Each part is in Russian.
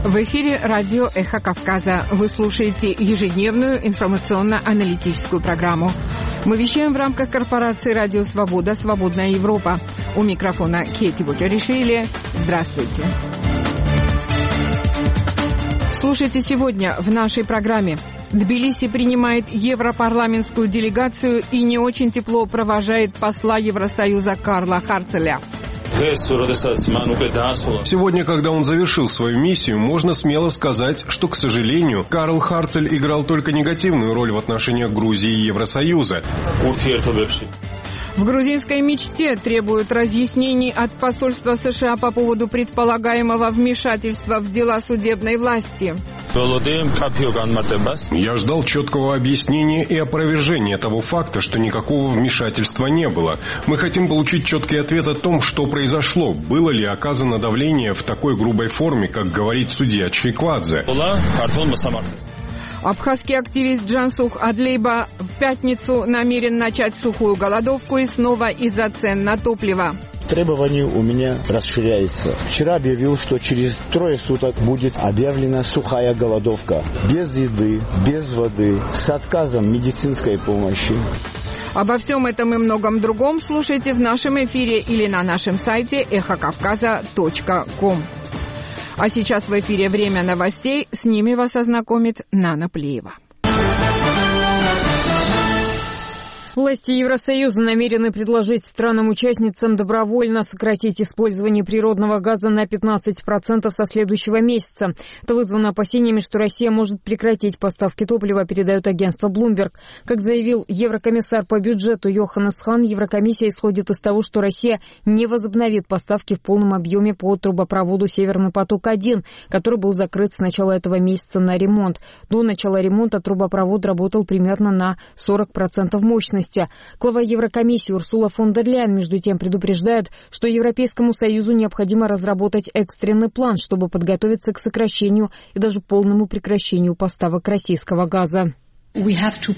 В эфире радио «Эхо Кавказа». Вы слушаете ежедневную информационно-аналитическую программу. Мы вещаем в рамках корпорации «Радио Свобода. Свободная Европа». У микрофона Кети Боджаришвили. Здравствуйте. Слушайте сегодня в нашей программе. Тбилиси принимает европарламентскую делегацию и не очень тепло провожает посла Евросоюза Карла Харцеля. Сегодня, когда он завершил свою миссию, можно смело сказать, что, к сожалению, Карл Харцель играл только негативную роль в отношениях Грузии и Евросоюза. В грузинской мечте требуют разъяснений от посольства США по поводу предполагаемого вмешательства в дела судебной власти. Я ждал четкого объяснения и опровержения того факта, что никакого вмешательства не было. Мы хотим получить четкий ответ о том, что произошло, было ли оказано давление в такой грубой форме, как говорит судья Чхиквадзе. Абхазский активист Джансух Адлейба в пятницу намерен начать сухую голодовку и снова из-за цен на топливо. Требования у меня расширяются. Вчера объявил, что через 3 суток будет объявлена сухая голодовка. Без еды, без воды, с отказом медицинской помощи. Обо всем этом и многом другом слушайте в нашем эфире или на нашем сайте эхокавказа.ком. А сейчас в эфире «Время новостей». С ними вас ознакомит Нана Плиева. Власти Евросоюза намерены предложить странам-участницам добровольно сократить использование природного газа на 15% со следующего месяца. Это вызвано опасениями, что Россия может прекратить поставки топлива, передает агентство Bloomberg. Как заявил еврокомиссар по бюджету Йоханнес Хан, Еврокомиссия исходит из того, что Россия не возобновит поставки в полном объеме по трубопроводу «Северный поток-1», который был закрыт с начала этого месяца на ремонт. До начала ремонта трубопровод работал примерно на 40% мощности. Глава Еврокомиссии Урсула фон дер Ляйен, между тем, предупреждает, что Европейскому Союзу необходимо разработать экстренный план, чтобы подготовиться к сокращению и даже полному прекращению поставок российского газа. Мы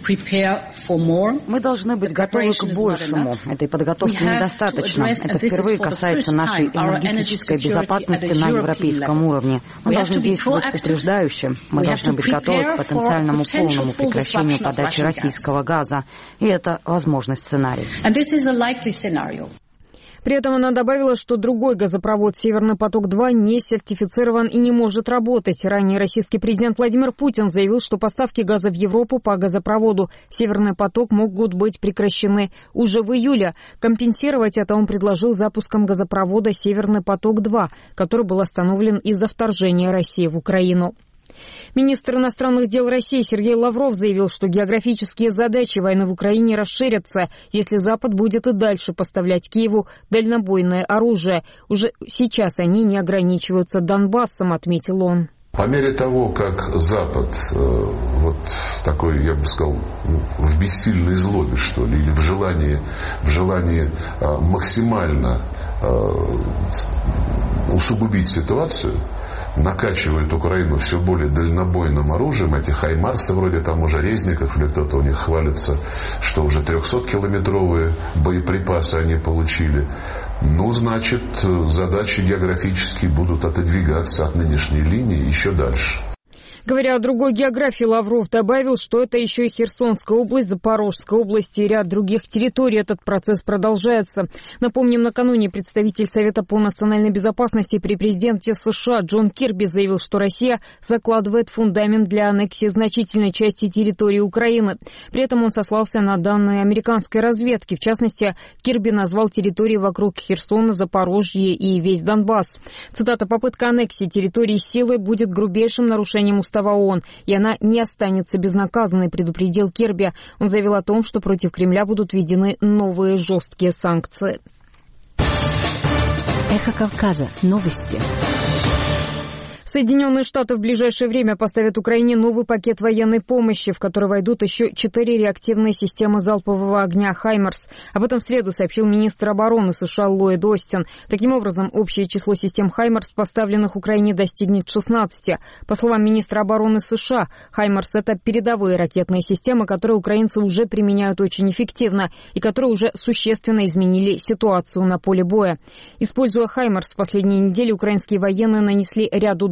должны быть готовы к большему. Этой подготовки недостаточно. Это впервые касается нашей энергетической безопасности на европейском уровне. Мы должны действовать упреждающе. Мы должны быть готовы к потенциальному полному прекращению подачи российского газа. И это возможный сценарий. При этом она добавила, что другой газопровод «Северный поток-2» не сертифицирован и не может работать. Ранее российский президент Владимир Путин заявил, что поставки газа в Европу по газопроводу «Северный поток» могут быть прекращены уже в июле. Компенсировать это он предложил запуском газопровода «Северный поток-2», который был остановлен из-за вторжения России в Украину. Министр иностранных дел России Сергей Лавров заявил, что географические задачи войны в Украине расширятся, если Запад будет и дальше поставлять Киеву дальнобойное оружие. Уже сейчас они не ограничиваются Донбассом, отметил он. По мере того, как Запад вот такой, я бы сказал, в бессильной злобе, что ли, или в желании максимально усугубить ситуацию, накачивают Украину все более дальнобойным оружием, эти хаймарсы вроде там уже Резников, или кто-то у них хвалится, что уже 300-километровые боеприпасы они получили. Ну, значит, задачи географические будут отодвигаться от нынешней линии еще дальше. Говоря о другой географии, Лавров добавил, что это еще и Херсонская область, Запорожская область и ряд других территорий. Этот процесс продолжается. Напомним, накануне представитель Совета по национальной безопасности при президенте США Джон Кирби заявил, что Россия закладывает фундамент для аннексии значительной части территории Украины. При этом он сослался на данные американской разведки. В частности, Кирби назвал территории вокруг Херсона, Запорожье и весь Донбасс. Цитата: «Попытка аннексии территории силой будет грубейшим нарушением устава ООН, и она не останется безнаказанной», предупредил Кирби. Он заявил о том, что против Кремля будут введены новые жесткие санкции. Эхо Кавказа. Новости. Соединенные Штаты в ближайшее время поставят Украине новый пакет военной помощи, в который войдут еще 4 реактивные системы залпового огня «Хаймарс». Об этом в среду сообщил министр обороны США Ллойд Остин. Таким образом, общее число систем «Хаймарс», поставленных Украине, достигнет 16. По словам министра обороны США, «Хаймарс» — это передовые ракетные системы, которые украинцы уже применяют очень эффективно и которые уже существенно изменили ситуацию на поле боя. Используя «Хаймарс», в последние недели украинские военные нанесли ряд ударов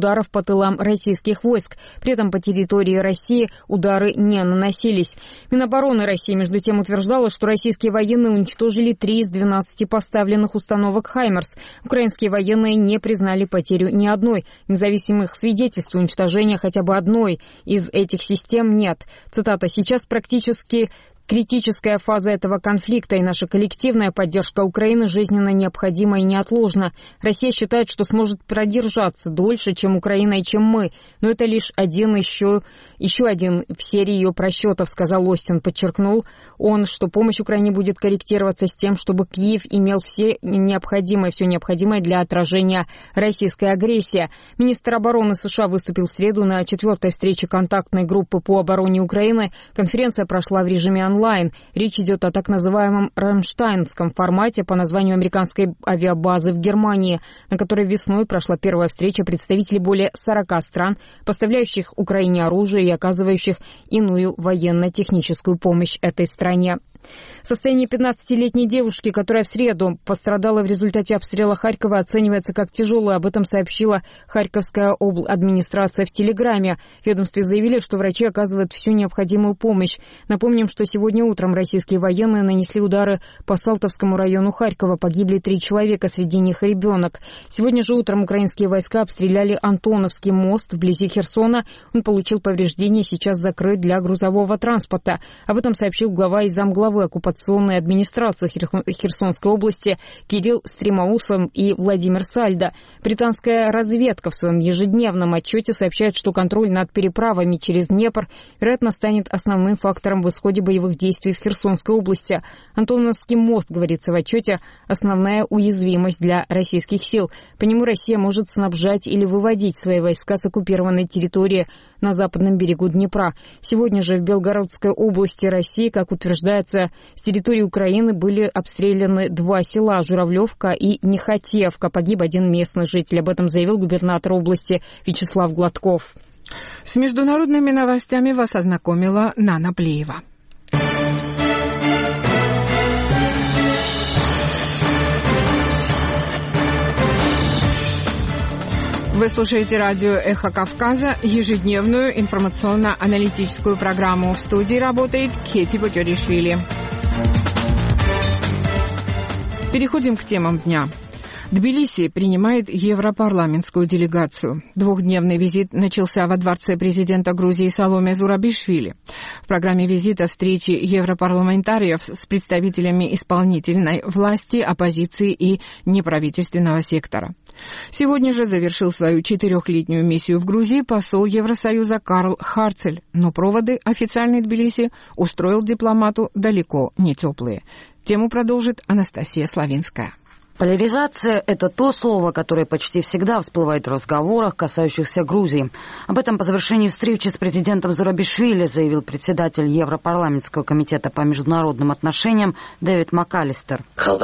ударов по тылам российских войск. При этом по территории России удары не наносились. Минобороны России, между тем, утверждала, что российские военные уничтожили 3 из 12 поставленных установок «Хаймарс». Украинские военные не признали потерю ни одной. Независимых свидетельств уничтожения хотя бы одной из этих систем нет. Цитата: «Сейчас практически критическая фаза этого конфликта, и наша коллективная поддержка Украины жизненно необходима и неотложна. Россия считает, что сможет продержаться дольше, чем Украина и чем мы, но это лишь еще один в серии ее просчетов», сказал Остин. Подчеркнул он, что помощь Украине будет корректироваться с тем, чтобы Киев имел все необходимое для отражения российской агрессии. Министр обороны США выступил в среду на 4-й встрече контактной группы по обороне Украины. Конференция прошла в режиме онлайн. Речь идет о так называемом рамштайнском формате по названию американской авиабазы в Германии, на которой весной прошла первая встреча представителей более 40 стран, поставляющих Украине оружие и оказывающих иную военно-техническую помощь этой стране. Состояние 15-летней девушки, которая в среду пострадала в результате обстрела Харькова, оценивается как тяжелое. Об этом сообщила Харьковская администрация в Телеграме. В ведомстве заявили, что врачи оказывают всю необходимую помощь. Напомним, что сегодня утром российские военные нанесли удары по Салтовскому району Харькова. Погибли 3 человека, среди них и ребенок. Сегодня же утром украинские войска обстреляли Антоновский мост вблизи Херсона. Он получил повреждения, сейчас закрыт для грузового транспорта. Об этом сообщил глава и замглавы оккупационной администрации Херсонской области Кирилл Стремоусов и Владимир Сальдо. Британская разведка в своем ежедневном отчете сообщает, что контроль над переправами через Днепр, вероятно, станет основным фактором в исходе боевых действий в Херсонской области. Антоновский мост, говорится в отчете, основная уязвимость для российских сил. По нему Россия может снабжать или выводить свои войска с оккупированной территории на западном берегу Днепра. Сегодня же в Белгородской области России, как утверждается, с территории Украины были обстреляны 2 села — Журавлевка и Нехотевка. Погиб 1 местный житель. Об этом заявил губернатор области Вячеслав Гладков. С международными новостями вас ознакомила Нана Плеева. Вы слушаете радио «Эхо Кавказа», ежедневную информационно-аналитическую программу. В студии работает Кети Боджоришвили. Переходим к темам дня. Тбилиси принимает европарламентскую делегацию. 2-дневный визит начался во дворце президента Грузии Саломе Зурабишвили. В программе визита встречи европарламентариев с представителями исполнительной власти, оппозиции и неправительственного сектора. Сегодня же завершил свою 4-летнюю миссию в Грузии посол Евросоюза Карл Харцель, но проводы официальный Тбилиси устроил дипломату далеко не теплые. Тему продолжит Анастасия Славинская. Поляризация – это то слово, которое почти всегда всплывает в разговорах, касающихся Грузии. Об этом по завершении встречи с президентом Зурабишвили заявил председатель Европарламентского комитета по международным отношениям Дэвид МакАлистер.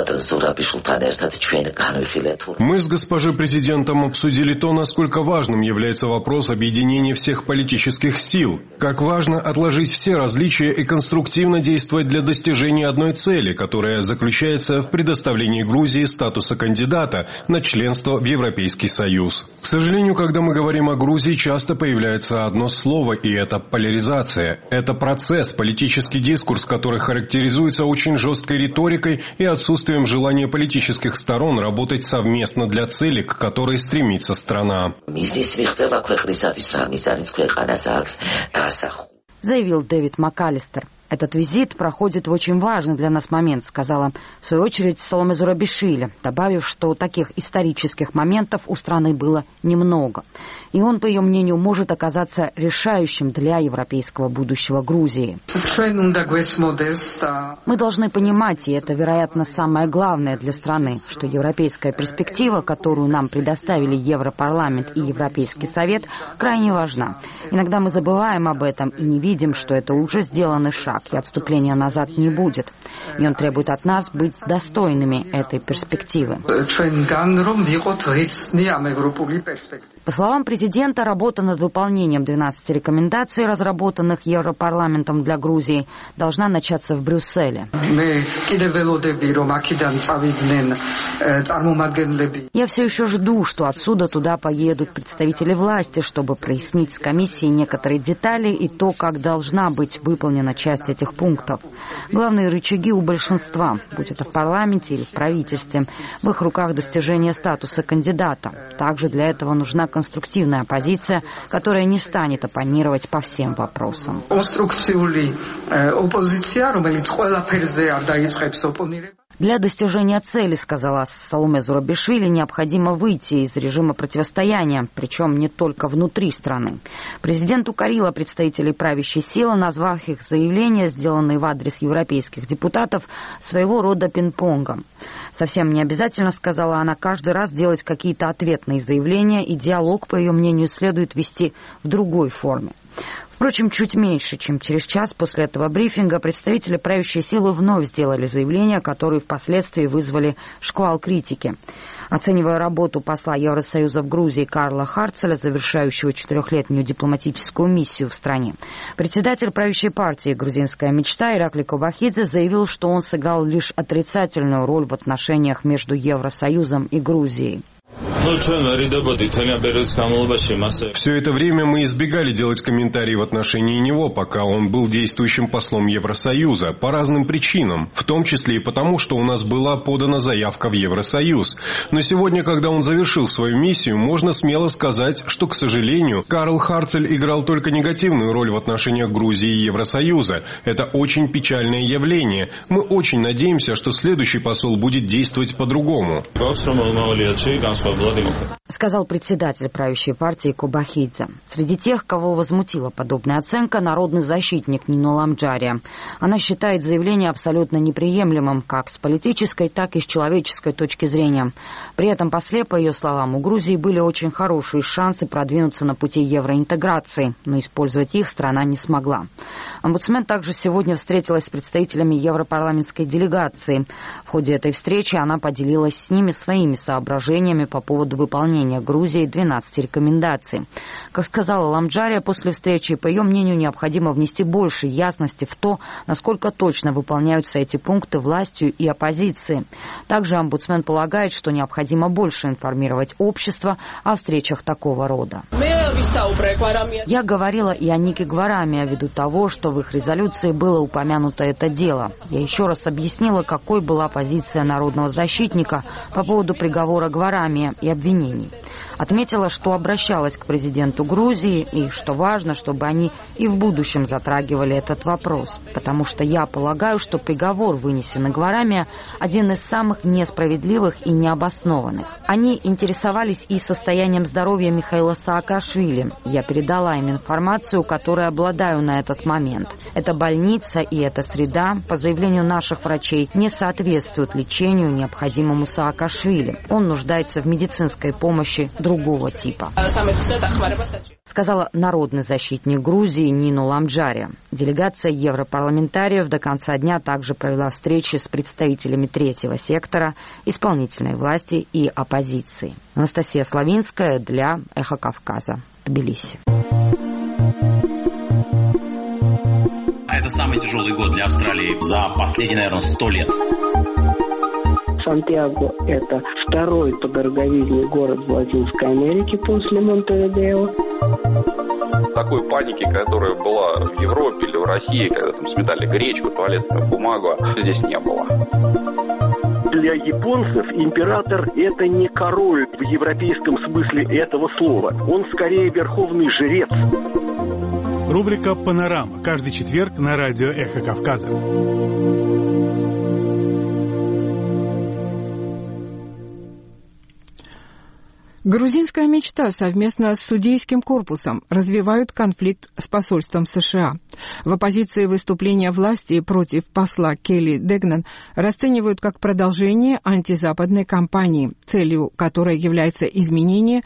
Мы с госпожей президентом обсудили то, насколько важным является вопрос объединения всех политических сил, как важно отложить все различия и конструктивно действовать для достижения одной цели, которая заключается в предоставлении Грузии статуса кандидата на членство в Европейский Союз. К сожалению, когда мы говорим о Грузии, часто появляется одно слово, и это поляризация. Это процесс, политический дискурс, который характеризуется очень жесткой риторикой и отсутствием желания политических сторон работать совместно для цели, к которой стремится страна. Заявил Дэвид МакАлистер. Этот визит проходит в очень важный для нас момент, сказала в свою очередь Саломе Зурабишвили, добавив, что таких исторических моментов у страны было немного. И он, по ее мнению, может оказаться решающим для европейского будущего Грузии. Мы должны понимать, и это, вероятно, самое главное для страны, что европейская перспектива, которую нам предоставили Европарламент и Европейский Совет, крайне важна. Иногда мы забываем об этом и не видим, что это уже сделанный шаг. шаг, и отступления назад не будет. И он требует от нас быть достойными этой перспективы. По словам президента, работа над выполнением 12 рекомендаций, разработанных Европарламентом для Грузии, должна начаться в Брюсселе. Я все еще жду, что отсюда туда поедут представители власти, чтобы прояснить с комиссией некоторые детали и то, как должна быть выполнена часть этих пунктов. Главные рычаги у большинства, будь это в парламенте или в правительстве, в их руках достижение статуса кандидата. Также для этого нужна конструктивная оппозиция, которая не станет оппонировать по всем вопросам. Для достижения цели, сказала Саломе Зурабишвили, необходимо выйти из режима противостояния, причем не только внутри страны. Президент укорила представителей правящей силы, назвав их заявления, сделанные в адрес европейских депутатов, своего рода пинг-понгом. Совсем не обязательно, сказала она, каждый раз делать какие-то ответные заявления, и диалог, по ее мнению, следует вести в другой форме. Впрочем, чуть меньше, чем через час после этого брифинга представители правящей силы вновь сделали заявления, которые впоследствии вызвали шквал критики. Оценивая работу посла Евросоюза в Грузии Карла Харцеля, завершающего 4-летнюю дипломатическую миссию в стране, председатель правящей партии «Грузинская мечта» Иракли Кобахидзе заявил, что он сыграл лишь отрицательную роль в отношениях между Евросоюзом и Грузией. Все это время мы избегали делать комментарии в отношении него, пока он был действующим послом Евросоюза, по разным причинам, в том числе и потому, что у нас была подана заявка в Евросоюз. Но сегодня, когда он завершил свою миссию, можно смело сказать, что, к сожалению, Карл Харцель играл только негативную роль в отношениях Грузии и Евросоюза. Это очень печальное явление. Мы очень надеемся, что следующий посол будет действовать по-другому. Сказал председатель правящей партии Кобахидзе. Среди тех, кого возмутила подобная оценка, народный защитник Нино Ламджария. Она считает заявление абсолютно неприемлемым как с политической, так и с человеческой точки зрения. При этом после, по ее словам, у Грузии были очень хорошие шансы продвинуться на пути евроинтеграции, но использовать их страна не смогла. Омбудсмен также сегодня встретилась с представителями европарламентской делегации. В ходе этой встречи она поделилась с ними своими соображениями по поводу выполнения Грузии 12 рекомендаций. Как сказала Ламджария после встречи, по ее мнению, необходимо внести больше ясности в то, насколько точно выполняются эти пункты властью и оппозицией. Также омбудсмен полагает, что необходимо больше информировать общество о встречах такого рода. Я говорила и о Нике Гвараме, ввиду того, что в их резолюции было упомянуто это дело. Я еще раз объяснила, какой была позиция народного защитника по поводу приговора Гвараме и обвинений. Отметила, что обращалась к президенту Грузии и, что важно, чтобы они и в будущем затрагивали этот вопрос, потому что я полагаю, что приговор, вынесенный Гвараме, один из самых несправедливых и необоснованных. Они интересовались и состоянием здоровья Михаила Саакашвили. Я передала им информацию, которой обладаю на этот момент. Эта больница и эта среда, по заявлению наших врачей, не соответствуют лечению, необходимому Саакашвили. Он нуждается в медицинской помощи другого типа, сказала народный защитник Грузии Нино Ламджария. Делегация европарламентариев до конца дня также провела встречи с представителями третьего сектора, исполнительной власти и оппозиции. Анастасия Славинская для «Эхо Кавказа», Тбилиси. Это самый тяжелый год для Австралии за последние, наверное, 100 лет. Сантьяго – это второй по дороговизне город в Латинской Америке после Монтевидео. Такой паники, которая была в Европе или в России, когда там сметали гречку, туалетную бумагу, здесь не было. Для японцев император – это не король в европейском смысле этого слова. Он скорее верховный жрец. Рубрика «Панорама». Каждый четверг на радио «Эхо Кавказа». Грузинская мечта совместно с судейским корпусом развивают конфликт с посольством США. В оппозиции выступления власти против посла Келли Дегнан расценивают как продолжение антизападной кампании, целью которой является изменение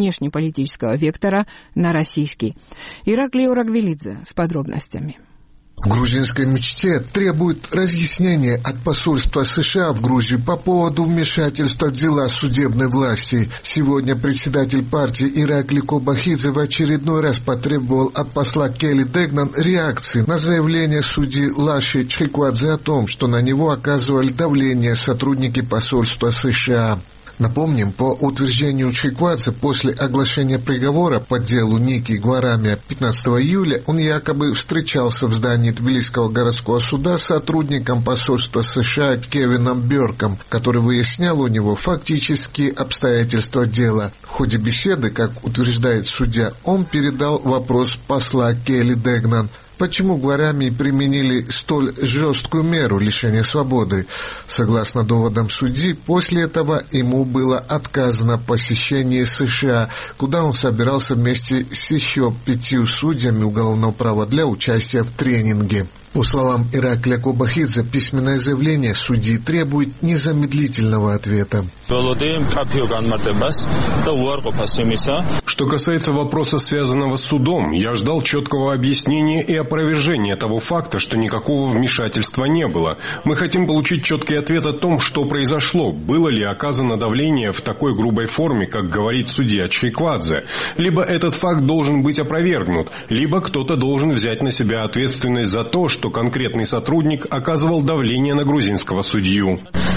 внешнеполитического вектора на российский. Ираклий Орагвелидзе с подробностями. В грузинской мечте требует разъяснения от посольства США в Грузию по поводу вмешательства в дела судебной власти. Сегодня председатель партии Иракли Кобахидзе в очередной раз потребовал от посла Келли Дегнан реакции на заявление судьи Лаши Чхиквадзе о том, что на него оказывали давление сотрудники посольства США. Напомним, по утверждению Чхиквадзе, после оглашения приговора по делу Ники Гварамия 15 июля он якобы встречался в здании Тбилисского городского суда с сотрудником посольства США Кевином Бёрком, который выяснял у него фактические обстоятельства дела. В ходе беседы, как утверждает судья, он передал вопрос посла Келли Дегнан. Почему Гварамии применили столь жесткую меру лишения свободы? Согласно доводам судьи, после этого ему было отказано посещение США, куда он собирался вместе с еще 5 судьями уголовного права для участия в тренинге. По словам Иракля Кобахидзе, письменное заявление судьи требует незамедлительного ответа. Что касается вопроса, связанного с судом, я ждал четкого объяснения и опровержения того факта, что никакого вмешательства не было. Мы хотим получить четкий ответ о том, что произошло, было ли оказано давление в такой грубой форме, как говорит судья Чхиквадзе. Либо этот факт должен быть опровергнут, либо кто-то должен взять на себя ответственность за то, что конкретный сотрудник оказывал давление на грузинского судью.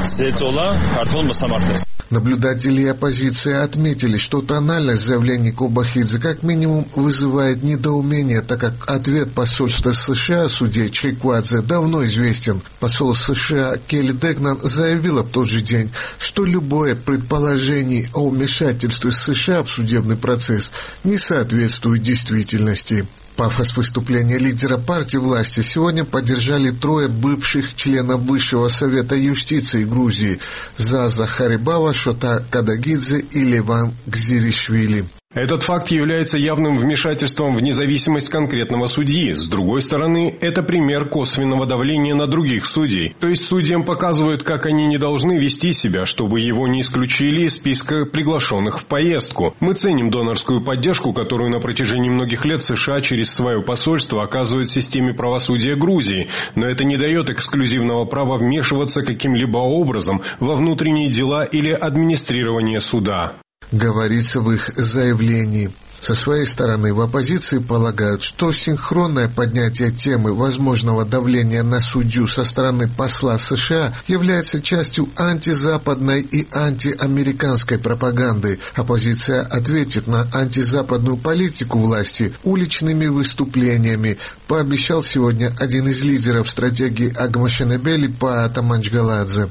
Наблюдатели и оппозиция отметили, что тональность заявлений Кобахидзе как минимум вызывает недоумение, так как ответ посольства США судье Чхиквадзе давно известен. Посол США Келли Дегнан заявила в тот же день, что любое предположение о вмешательстве США в судебный процесс не соответствует действительности. Пафос выступления лидера партии власти сегодня поддержали 3 бывших членов Высшего совета юстиции Грузии – Заза Харибава, Шота Кадагидзе и Леван Гзиришвили. Этот факт является явным вмешательством в независимость конкретного судьи. С другой стороны, это пример косвенного давления на других судей. То есть судьям показывают, как они не должны вести себя, чтобы его не исключили из списка приглашенных в поездку. Мы ценим донорскую поддержку, которую на протяжении многих лет США через свое посольство оказывает системе правосудия Грузии. Но это не дает эксклюзивного права вмешиваться каким-либо образом во внутренние дела или администрирование суда. Говорится в их заявлении. Со своей стороны в оппозиции полагают, что синхронное поднятие темы возможного давления на судью со стороны посла США является частью антизападной и антиамериканской пропаганды. Оппозиция ответит на антизападную политику власти уличными выступлениями, пообещал сегодня один из лидеров стратегии Агмашенебели Паата Манчгаладзе.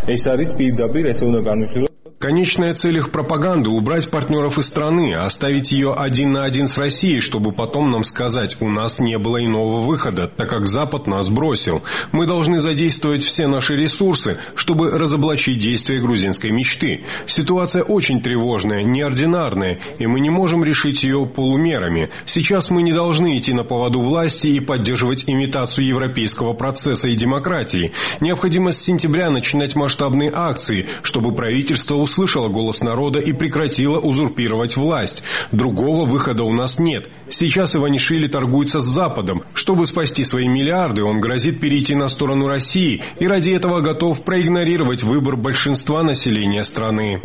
Конечная цель их пропаганды – убрать партнеров из страны, оставить ее 1 на 1 с Россией, чтобы потом нам сказать, у нас не было иного выхода, так как Запад нас бросил. Мы должны задействовать все наши ресурсы, чтобы разоблачить действия грузинской мечты. Ситуация очень тревожная, неординарная, и мы не можем решить ее полумерами. Сейчас мы не должны идти на поводу власти и поддерживать имитацию европейского процесса и демократии. Необходимо с сентября начинать масштабные акции, чтобы правительство услышала голос народа и прекратила узурпировать власть. Другого выхода у нас нет. Сейчас Иванишвили торгуется с Западом. Чтобы спасти свои миллиарды, он грозит перейти на сторону России и ради этого готов проигнорировать выбор большинства населения страны.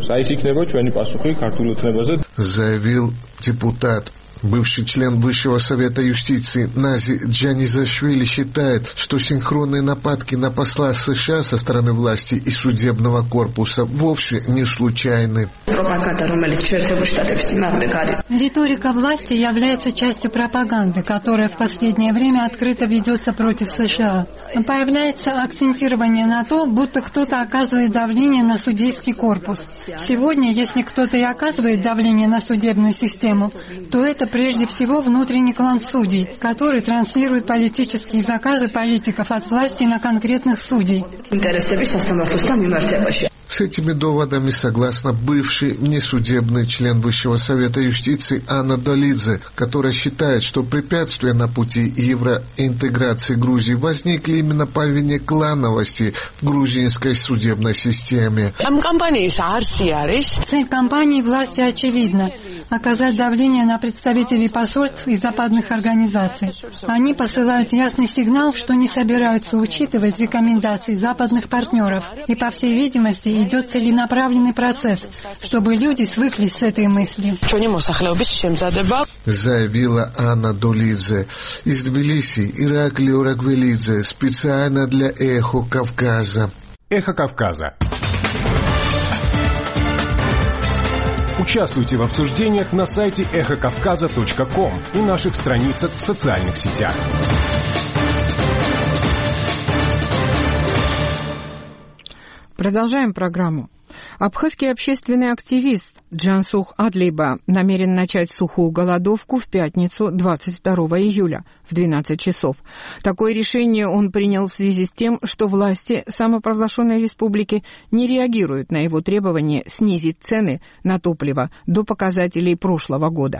Заявил депутат. Бывший член Высшего совета юстиции Нази Джанизашвили считает, что синхронные нападки на посла США со стороны власти и судебного корпуса вовсе не случайны. Риторика власти является частью пропаганды, которая в последнее время открыто ведется против США. Появляется акцентирование на то, будто кто-то оказывает давление на судейский корпус. Сегодня, если кто-то и оказывает давление на судебную систему, то это прежде всего внутренний клан судей, который транслирует политические заказы политиков от власти на конкретных судей. С этими доводами согласна бывший внесудебный член Высшего совета юстиции Анна Долидзе, которая считает, что препятствия на пути евроинтеграции Грузии возникли именно по вине клановости в грузинской судебной системе. Цель кампании власти очевидна – оказать давление на представителей посольств и западных организаций. Они посылают ясный сигнал, что не собираются учитывать рекомендации западных партнеров. И, по всей видимости, идет целенаправленный процесс, чтобы люди свыклись с этой мыслью. Заявила Анна Долидзе. Из Тбилиси Ираклий Орагвелидзе специально для «Эхо Кавказа». «Эхо Кавказа». Участвуйте в обсуждениях на сайте эхокавказа.ком и наших страницах в социальных сетях. Продолжаем программу. Абхазский общественный активист Джансух Адлиба намерен начать сухую голодовку в пятницу 22 июля в 12 часов. Такое решение он принял в связи с тем, что власти самопровозглашенной республики не реагируют на его требование снизить цены на топливо до показателей прошлого года.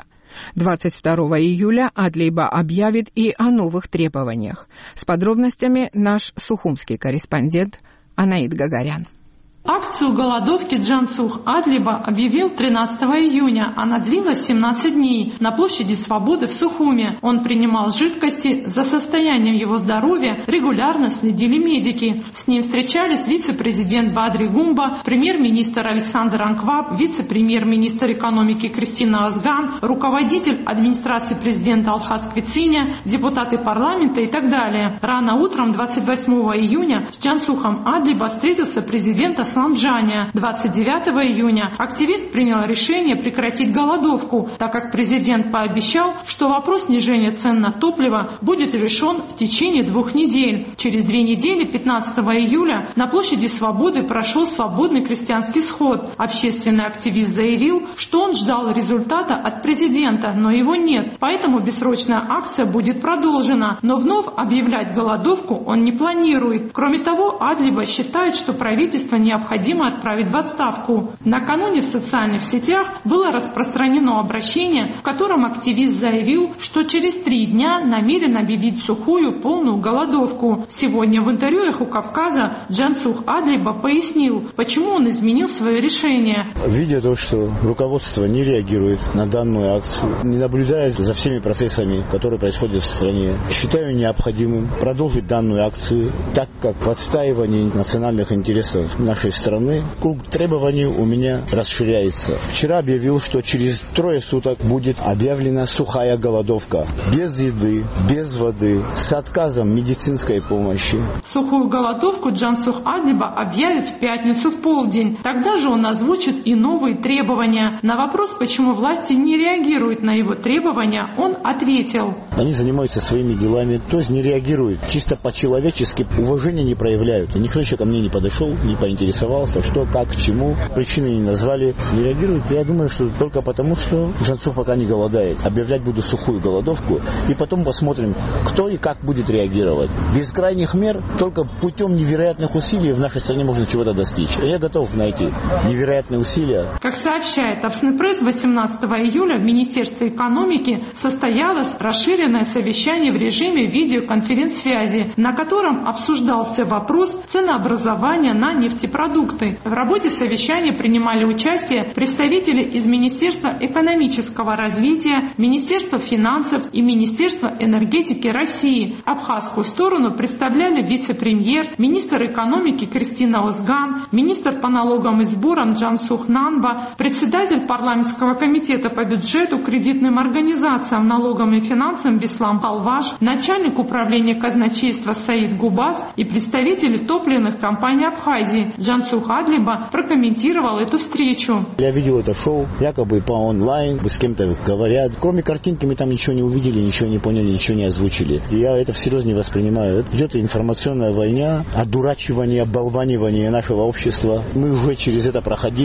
22 июля Адлиба объявит и о новых требованиях. С подробностями наш сухумский корреспондент Анаид Гагарян. Акцию голодовки Джансух Адлиба объявил 13 июня. Она длилась 17 дней на площади Свободы в Сухуме. Он принимал жидкости. За состоянием его здоровья регулярно следили медики. С ним встречались вице-президент Бадри Гумба, премьер-министр Александр Анкваб, вице-премьер-министр экономики Кристина Озган, руководитель администрации президента Алхаз Квициня, депутаты парламента и так далее. Рано утром 28 июня с Джансухом Адлиба встретился президент Асламджания. 29 июня активист принял решение прекратить голодовку, так как президент пообещал, что вопрос снижения цен на топливо будет решен в течение 2 недель. Через 2 недели, 15 июля, на площади Свободы прошел свободный крестьянский сход. Общественный активист заявил, что он ждал результата от президента, но его нет, поэтому бессрочная акция будет продолжена, но вновь объявлять голодовку он не планирует. Кроме того, Адлиба считает, что правительство необходимо отправить в отставку. Накануне в социальных сетях было распространено обращение, в котором активист заявил, что через 3 дня намерен объявить сухую полную голодовку. Сегодня в интервью «Эхо Кавказа» Джансух Адлиба пояснил, почему он изменил свое решение. Видя то, что руководство не реагирует на данную акцию, не наблюдая за всеми процессами, которые происходят в стране, считаю необходимым продолжить данную акцию, так как в отстаивании национальных интересов нашей страны круг требований у меня расширяется. Вчера объявил, что через 3 суток будет объявлена сухая голодовка. Без еды, без воды, с отказом медицинской помощи. Сухую голодовку Джансух Адлиба объявит в пятницу в полдень. Тогда же он озвучит и новые требования. На вопрос, почему власти не реагируют на его требования, он ответил. Они занимаются своими делами, то есть не реагируют. Чисто по-человечески уважения не проявляют. Никто еще ко мне не подошел, не поинтересовался, что, как, к чему. Причины не назвали. Не реагируют. Я думаю, что только потому, что Джансух пока не голодает. Объявлять буду сухую голодовку, и потом посмотрим, кто и как будет реагировать. Без крайних мер, только путем невероятных усилий в нашей стране можно чего-то достичь. Я готов найти невероятные усилия. Как сообщает Афсны Пресс, 18 июля в Министерстве экономики состоялось расширенное совещание в режиме видеоконференц-связи, на котором обсуждался вопрос ценообразования на нефтепродукты. В работе совещания принимали участие представители из Министерства экономического развития, Министерства финансов и Министерства энергетики России. Абхазскую сторону представляли вице-премьер, министр экономики Кристина Озган, министр по налогам и сборам Джансух Нанба, председатель парламентского комитета по бюджету, кредитным организациям, налогам и финансам Беслам Халваш, начальник управления казначейства Саид Губас и представители топливных компаний Абхазии. Джансух Адлиба прокомментировал эту встречу. Я видел это шоу, якобы по онлайн, с кем-то говорят. Кроме картинки мы там ничего не увидели, ничего не поняли, ничего не озвучили. Я это всерьез не воспринимаю. Идет информационная война, одурачивание, оболванивание нашего общества. Мы уже через это проходили.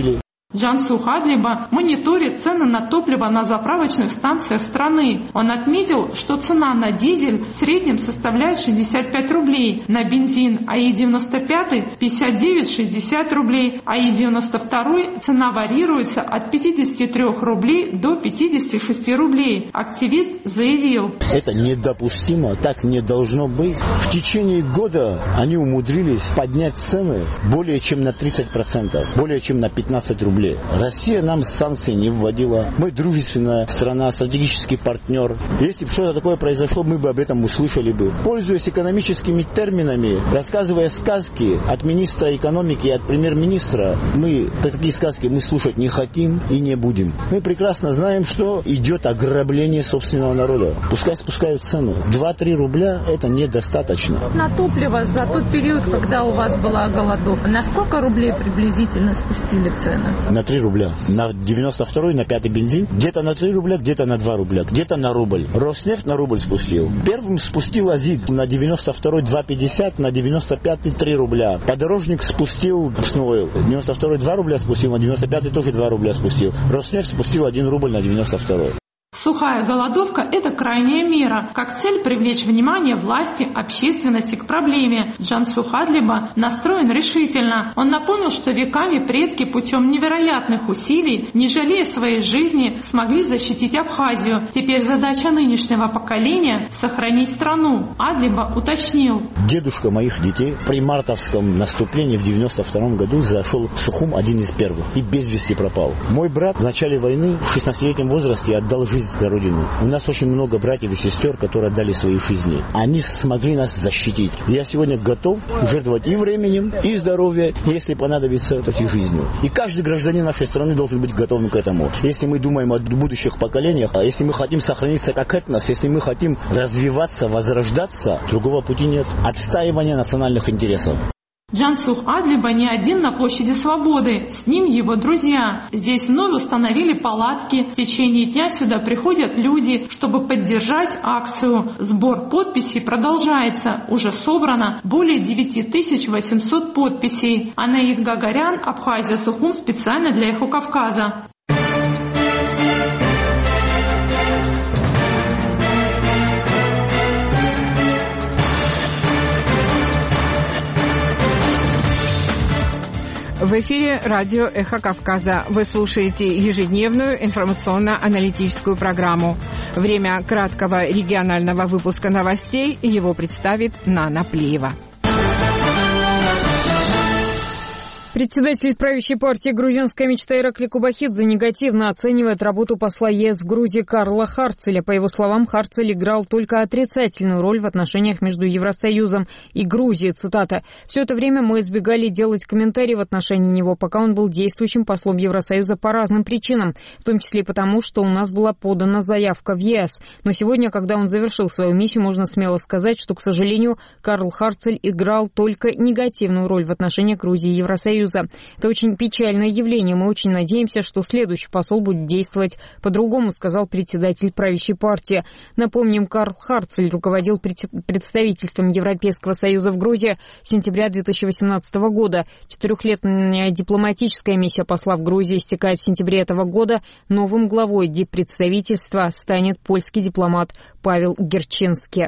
Джансух Адлиба мониторит цены на топливо на заправочных станциях страны. Он отметил, что цена на дизель в среднем составляет 65 рублей, на бензин АИ-95 – 59-60 рублей, АИ-92 цена варьируется от 53 рублей до 56 рублей. Активист заявил: это недопустимо, так не должно быть. В течение года они умудрились поднять цены более чем на 30%, более чем на 15 рублей. Россия нам санкции не вводила. Мы дружественная страна, стратегический партнер. Если бы что-то такое произошло, мы бы об этом услышали бы. Пользуясь экономическими терминами, рассказывая сказки от министра экономики и от премьер-министра, такие сказки мы слушать не хотим и не будем. Мы прекрасно знаем, что идет ограбление собственного народа. Пускай спускают цену. 2-3 рубля это недостаточно. На топливо за тот период, когда у вас была голодовка, на сколько рублей приблизительно спустили цены? На 3 рубля. На 92-й, на 5-й бензин. Где-то на 3 рубля, где-то на 2 рубля, где-то на рубль. Роснефть на рубль спустил. Первым спустил Азид на 92-й 2,50, на 95-й 3 рубля. Подорожник спустил Пснойл. 92-й 2 рубля спустил, на 95-й тоже 2 рубля спустил. Роснефть спустил 1 рубль на 92-й. Сухая голодовка – это крайняя мера, как цель привлечь внимание власти, общественности к проблеме. Джансух Адлиба настроен решительно. Он напомнил, что веками предки путем невероятных усилий, не жалея своей жизни, смогли защитить Абхазию. Теперь задача нынешнего поколения – сохранить страну. Адлиба уточнил: дедушка моих детей при мартовском наступлении в 92 году зашел в Сухум один из первых и без вести пропал. Мой брат в начале войны в 16-летнем возрасте отдал жизнь за родину. У нас очень много братьев и сестер, которые отдали свои жизни. Они смогли нас защитить. Я сегодня готов жертвовать и временем, и здоровьем, если понадобится, то и жизнью. И каждый гражданин нашей страны должен быть готовым к этому. Если мы думаем о будущих поколениях, а если мы хотим сохраниться как этнос, если мы хотим развиваться, возрождаться, другого пути нет. Отстаивание национальных интересов. Джансух Адлиба не один на площади Свободы, с ним его друзья. Здесь вновь установили палатки. В течение дня сюда приходят люди, чтобы поддержать акцию. Сбор подписей продолжается. Уже собрано более 9800 подписей. Анаид Гагарян, Абхазия, Сухум, специально для Эхо Кавказа. В эфире радио «Эхо Кавказа». Вы слушаете ежедневную информационно-аналитическую программу. Время краткого регионального выпуска новостей его представит Нана Плиева. Председатель правящей партии «Грузинская мечта» Иракли Кобахидзе негативно оценивает работу посла ЕС в Грузии Карла Харцеля. По его словам, Харцель играл только отрицательную роль в отношениях между Евросоюзом и Грузией. Цитата: «Все это время мы избегали делать комментарии в отношении него, пока он был действующим послом Евросоюза по разным причинам, в том числе и потому, что у нас была подана заявка в ЕС. Но сегодня, когда он завершил свою миссию, можно смело сказать, что, к сожалению, Карл Харцель играл только негативную роль в отношениях Грузии и Евросоюза. Это очень печальное явление. Мы очень надеемся, что следующий посол будет действовать по-другому», сказал председатель правящей партии. Напомним, Карл Харцель руководил представительством Европейского Союза в Грузии с сентября 2018 года. 4-летняя дипломатическая миссия посла в Грузии истекает в сентябре этого года. Новым главой диппредставительства станет польский дипломат Павел Герчинский.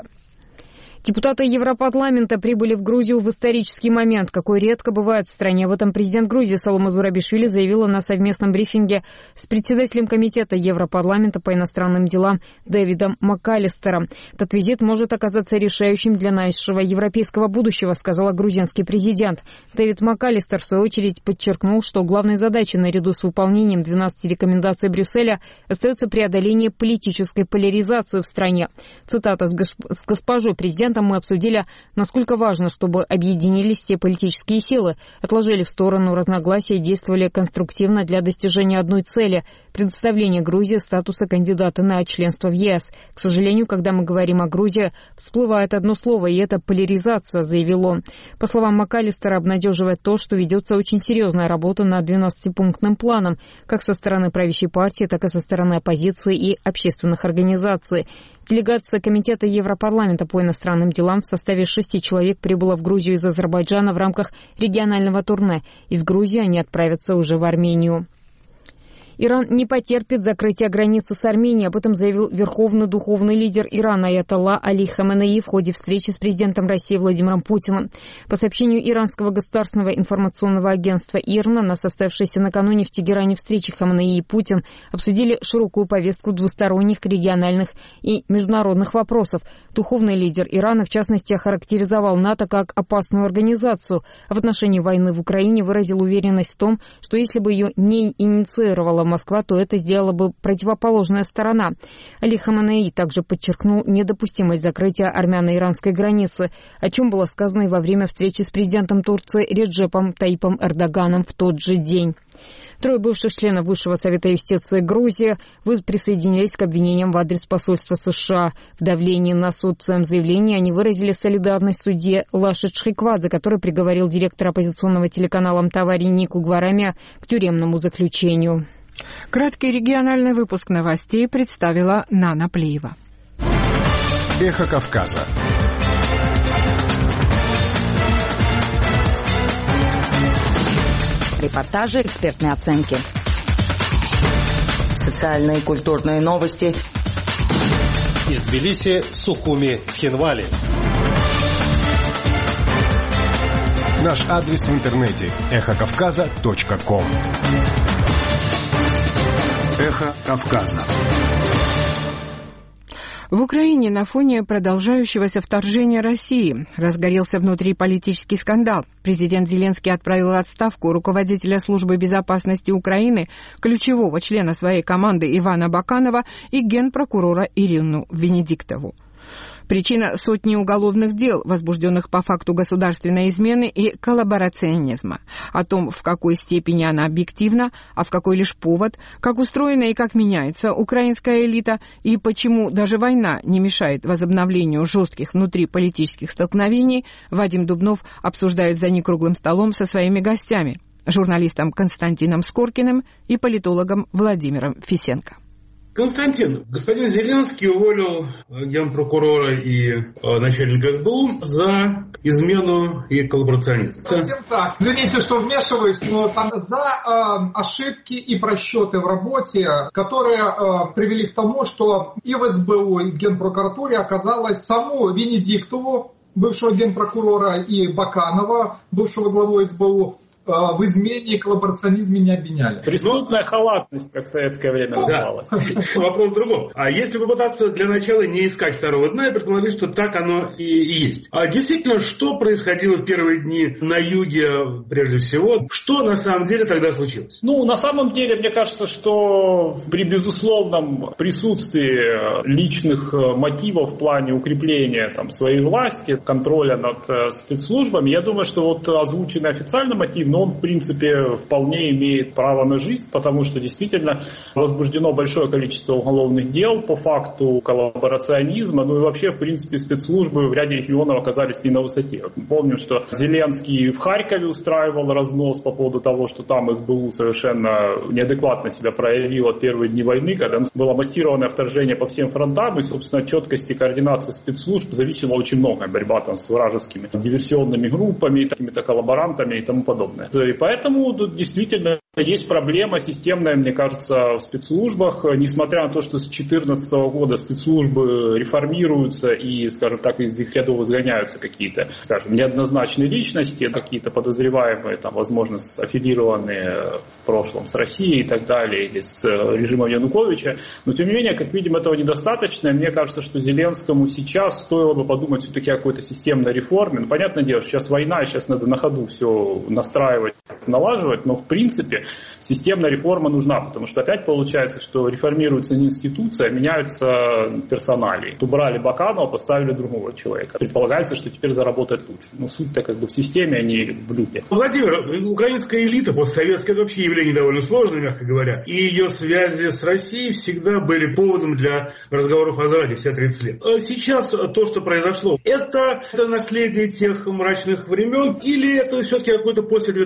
Депутаты Европарламента прибыли в Грузию в исторический момент, какой редко бывает в стране. Об этом президент Грузии Саломе Зурабишвили заявила на совместном брифинге с председателем комитета Европарламента по иностранным делам Дэвидом МакАлистером. Этот визит может оказаться решающим для нашего европейского будущего, сказала грузинский президент. Дэвид МакАлистер, в свою очередь, подчеркнул, что главной задачей наряду с выполнением 12 рекомендаций Брюсселя остается преодоление политической поляризации в стране. Цитата: «С госпожой президентом мы обсудили, насколько важно, чтобы объединились все политические силы, отложили в сторону разногласия и действовали конструктивно для достижения одной цели – предоставления Грузии статуса кандидата на членство в ЕС. К сожалению, когда мы говорим о Грузии, всплывает одно слово, и это поляризация», заявил он. По словам МакАлистера, обнадеживает то, что ведется очень серьезная работа над 12-пунктным планом, как со стороны правящей партии, так и со стороны оппозиции и общественных организаций. Делегация Комитета Европарламента по иностранным делам в составе 6 человек прибыла в Грузию из Азербайджана в рамках регионального турне. Из Грузии они отправятся уже в Армению. Иран не потерпит закрытия границы с Арменией. Об этом заявил верховный духовный лидер Ирана аятолла Али Хаменеи в ходе встречи с президентом России Владимиром Путиным. По сообщению иранского государственного информационного агентства ИРНА, на состоявшейся накануне в Тегеране встрече Хаменеи и Путин обсудили широкую повестку двусторонних, региональных и международных вопросов. Духовный лидер Ирана, в частности, охарактеризовал НАТО как опасную организацию, а в отношении войны в Украине выразил уверенность в том, что если бы ее не инициировала Москва, то это сделала бы противоположная сторона. Али Хаменеи также подчеркнул недопустимость закрытия армяно-иранской границы, о чем было сказано и во время встречи с президентом Турции Реджепом Таипом Эрдоганом в тот же день. 3 бывших членов Высшего совета юстиции Грузии присоединились к обвинениям в адрес посольства США в давлении на суд. В своем заявлении они выразили солидарность судье Лаше Чхиквадзе, который приговорил директора оппозиционного телеканала Мтавари Нику Гварамя к тюремному заключению. Краткий региональный выпуск новостей представила Нана Плиева. Эхо Кавказа. Репортажи, экспертные оценки. Социальные и культурные новости. Из Тбилиси, Сухуми, Цхинвали. Наш адрес в интернете эхокавказа.ком. Эхо Кавказа. В Украине на фоне продолжающегося вторжения России разгорелся внутриполитический скандал. Президент Зеленский отправил в отставку руководителя службы безопасности Украины, ключевого члена своей команды Ивана Баканова и генпрокурора Ирину Венедиктову. Причина — сотни уголовных дел, возбужденных по факту государственной измены и коллаборационизма. О том, в какой степени она объективна, а в какой лишь повод, как устроена и как меняется украинская элита, и почему даже война не мешает возобновлению жестких внутриполитических столкновений, Вадим Дубнов обсуждает за некруглым столом со своими гостями, журналистом Константином Скоркиным и политологом Владимиром Фисенко. Константин, господин Зеленский уволил генпрокурора и начальника СБУ за измену и коллаборационизм. Совсем так. Извините, что вмешиваюсь, но за ошибки и просчеты в работе, которые привели к тому, что и в СБУ, и в Генпрокуратуре оказалось саму Венедиктову, бывшего генпрокурора, и Баканова, бывшего главу СБУ, в измене и коллаборационизме не обвиняли. Преступная халатность, как в советское время называлась. Вопрос в другом. А если попытаться для начала не искать второго дна и предположить, что так оно и есть. А действительно, что происходило в первые дни на юге, прежде всего? Что на самом деле тогда случилось? На самом деле, мне кажется, что при безусловном присутствии личных мотивов в плане укрепления своей власти, контроля над спецслужбами, я думаю, что озвученный официальный мотив, но он, в принципе, вполне имеет право на жизнь, потому что действительно возбуждено большое количество уголовных дел по факту коллаборационизма, и вообще, в принципе, спецслужбы в ряде регионов оказались не на высоте. Мы помним, что Зеленский в Харькове устраивал разнос по поводу того, что там СБУ совершенно неадекватно себя проявил от первых дней войны, когда было массированное вторжение по всем фронтам, и, собственно, от четкости координации спецслужб зависело очень много. Борьба с вражескими диверсионными группами, какими-то коллаборантами и тому подобное. И поэтому тут действительно есть проблема системная, мне кажется, в спецслужбах. Несмотря на то, что с 2014 года спецслужбы реформируются и, скажем так, из их рядов изгоняются какие-то, неоднозначные личности, какие-то подозреваемые, возможно, аффилированные в прошлом с Россией и так далее, или с режимом Януковича. Но, тем не менее, как видим, этого недостаточно. И мне кажется, что Зеленскому сейчас стоило бы подумать все-таки о какой-то системной реформе. Понятное дело, что сейчас война, сейчас надо на ходу все настраивать, налаживать, но в принципе системная реформа нужна, потому что опять получается, что реформируется не институция, а меняются персонали. Убрали Баканова, поставили другого человека. Предполагается, что теперь заработает лучше. Но суть-то в системе, а не в блюде. Владимир, украинская элита, постсоветская, это вообще явление довольно сложное, мягко говоря. И ее связи с Россией всегда были поводом для разговоров о Зраде все 30 лет. Сейчас то, что произошло, это наследие тех мрачных времен или это все-таки какой-то после 2014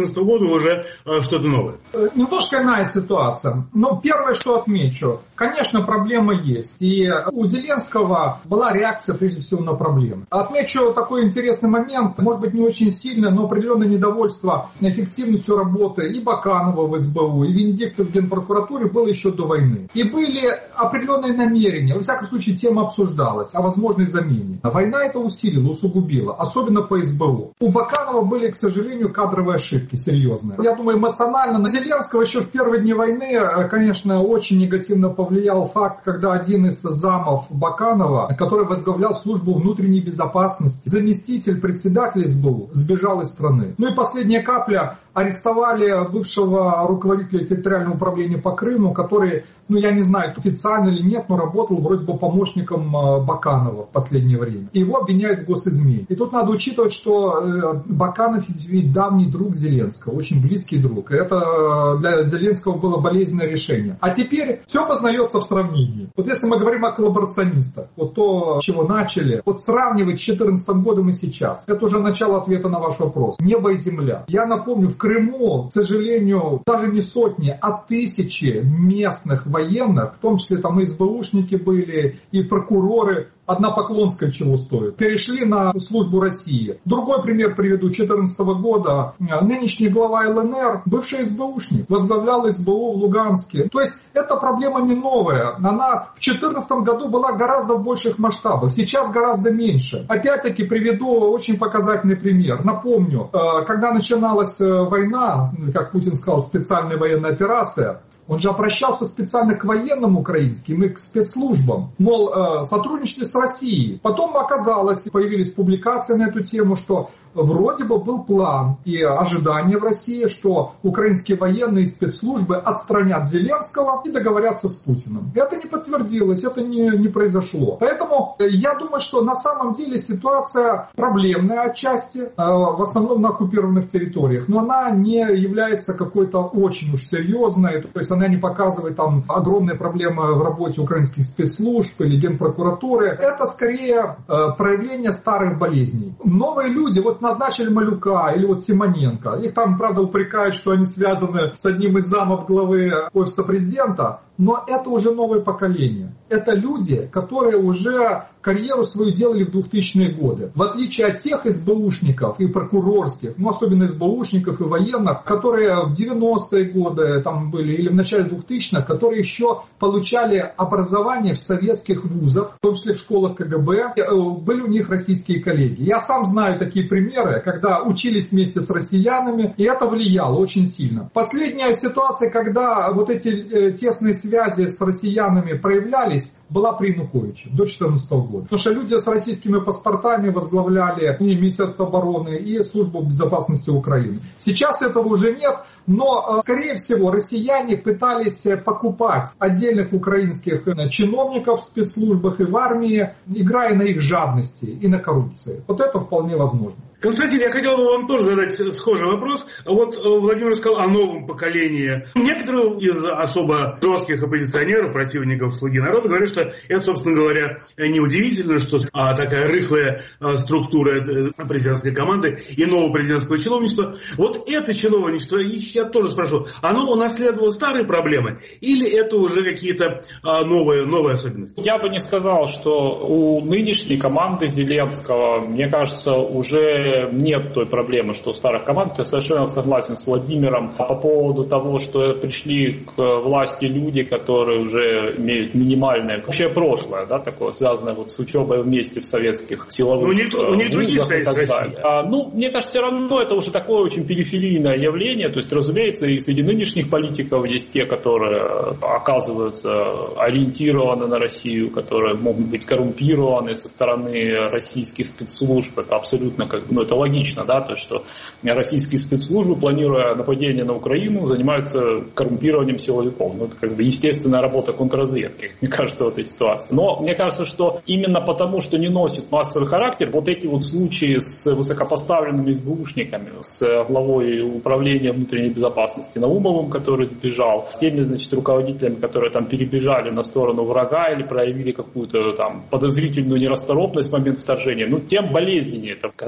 2014 года уже что-то новое? Немножко иная ситуация. Но первое, что отмечу, конечно, проблема есть. И у Зеленского была реакция, прежде всего, на проблемы. Отмечу такой интересный момент, может быть, не очень сильно, но определенное недовольство эффективностью работы и Баканова в СБУ, и Венедиктова в Генпрокуратуре было еще до войны. И были определенные намерения, во всяком случае, тема обсуждалась о возможной замене. Война это усилила, усугубила, особенно по СБУ. У Баканова были, к сожалению, кадровые ошибки серьезные. Я думаю, эмоционально на Зеленского еще в первые дни войны, конечно, очень негативно повлиял факт, когда один из замов Баканова, который возглавлял службу внутренней безопасности, заместитель председателя СБУ, сбежал из страны. Ну и последняя капля, арестовали бывшего руководителя территориального управления по Крыму, который, я не знаю, официально или нет, но работал вроде бы помощником Баканова в последнее время. Его обвиняют в госизмене. И тут надо учитывать, что Баканов ведь давний друг Зеленского, очень близкий друг. И это для Зеленского было болезненное решение. А теперь все познается в сравнении. Вот если мы говорим о коллаборационистах, вот то, с чего начали, вот сравнивать с 2014 годом и сейчас, это уже начало ответа на ваш вопрос. Небо и земля. Я напомню, в Крыму, к сожалению, даже не сотни, а тысячи местных военных, в том числе там и СБУшники были, и прокуроры, одна Поклонская чего стоит, перешли на службу России. Другой пример приведу. 2014 года нынешний глава ЛНР, бывший СБУшник, возглавлял СБУ в Луганске. То есть эта проблема не новая. Она в 2014 году была гораздо в больших масштабах, сейчас гораздо меньше. Опять-таки приведу очень показательный пример. Напомню, когда начиналась война, как Путин сказал, специальная военная операция, он же обращался специально к военным украинским и к спецслужбам. Мол, сотрудничайте с Россией. Потом оказалось, появились публикации на эту тему, что вроде бы был план и ожидание в России, что украинские военные спецслужбы отстранят Зеленского и договорятся с Путиным. Это не подтвердилось, это не произошло. Поэтому я думаю, что на самом деле ситуация проблемная отчасти, в основном на оккупированных территориях, но она не является какой-то очень уж серьезной, то есть она не показывает там огромные проблемы в работе украинских спецслужб или Генпрокуратуры. Это скорее проявление старых болезней. Новые люди, вот назначили Малюка или вот Симоненко. Их там, правда, упрекают, что они связаны с одним из замов главы офиса президента. Но это уже новое поколение. Это люди, которые уже карьеру свою делали в 2000-е годы. В отличие от тех СБУшников и прокурорских, особенно СБУшников и военных, которые в 90-е годы там были или в начале 2000-х, которые еще получали образование в советских вузах, в том числе в школах КГБ, были у них российские коллеги. Я сам знаю такие примеры, когда учились вместе с россиянами, и это влияло очень сильно. Последняя ситуация, когда вот эти тесные связи с россиянами проявлялись, была при Януковиче до 2014 года. Потому что люди с российскими паспортами возглавляли и Министерство обороны, и Службу безопасности Украины. Сейчас этого уже нет, но, скорее всего, россияне пытались покупать отдельных украинских чиновников в спецслужбах и в армии, играя на их жадности и на коррупции. Вот это вполне возможно. Константин, я хотел бы вам тоже задать схожий вопрос. Вот Владимир сказал о новом поколении. Некоторые из особо жестких оппозиционеров, противников «Слуги народа» говорят, что это, собственно говоря, неудивительно, что такая рыхлая структура президентской команды и нового президентского чиновничества. Вот это чиновничество, я тоже спрошу, оно унаследовало старые проблемы или это уже какие-то новые особенности? Я бы не сказал, что у нынешней команды Зеленского, мне кажется, уже нет той проблемы, что у старых команд. Я совершенно согласен с Владимиром по поводу того, что пришли к власти люди, которые уже имеют минимальное вообще прошлое, да, такое, связанное вот с учебой вместе в советских силовых вузах и так далее. Мне кажется, все равно это уже такое очень периферийное явление. То есть, разумеется, и среди нынешних политиков есть те, которые оказываются ориентированы на Россию, которые могут быть коррумпированы со стороны российских спецслужб. Это абсолютно это логично, да, то, что российские спецслужбы, планируя нападение на Украину, занимаются коррумпированием силовиков. Это естественная работа контрразведки, мне кажется, в этой ситуации. Но мне кажется, что именно потому, что не носит массовый характер, вот эти вот случаи с высокопоставленными СБУшниками, с главой управления внутренней безопасности Наумовым, который сбежал, с теми, руководителями, которые там перебежали на сторону врага или проявили какую-то там подозрительную нерасторопность в момент вторжения, тем болезненнее это, когда казалось,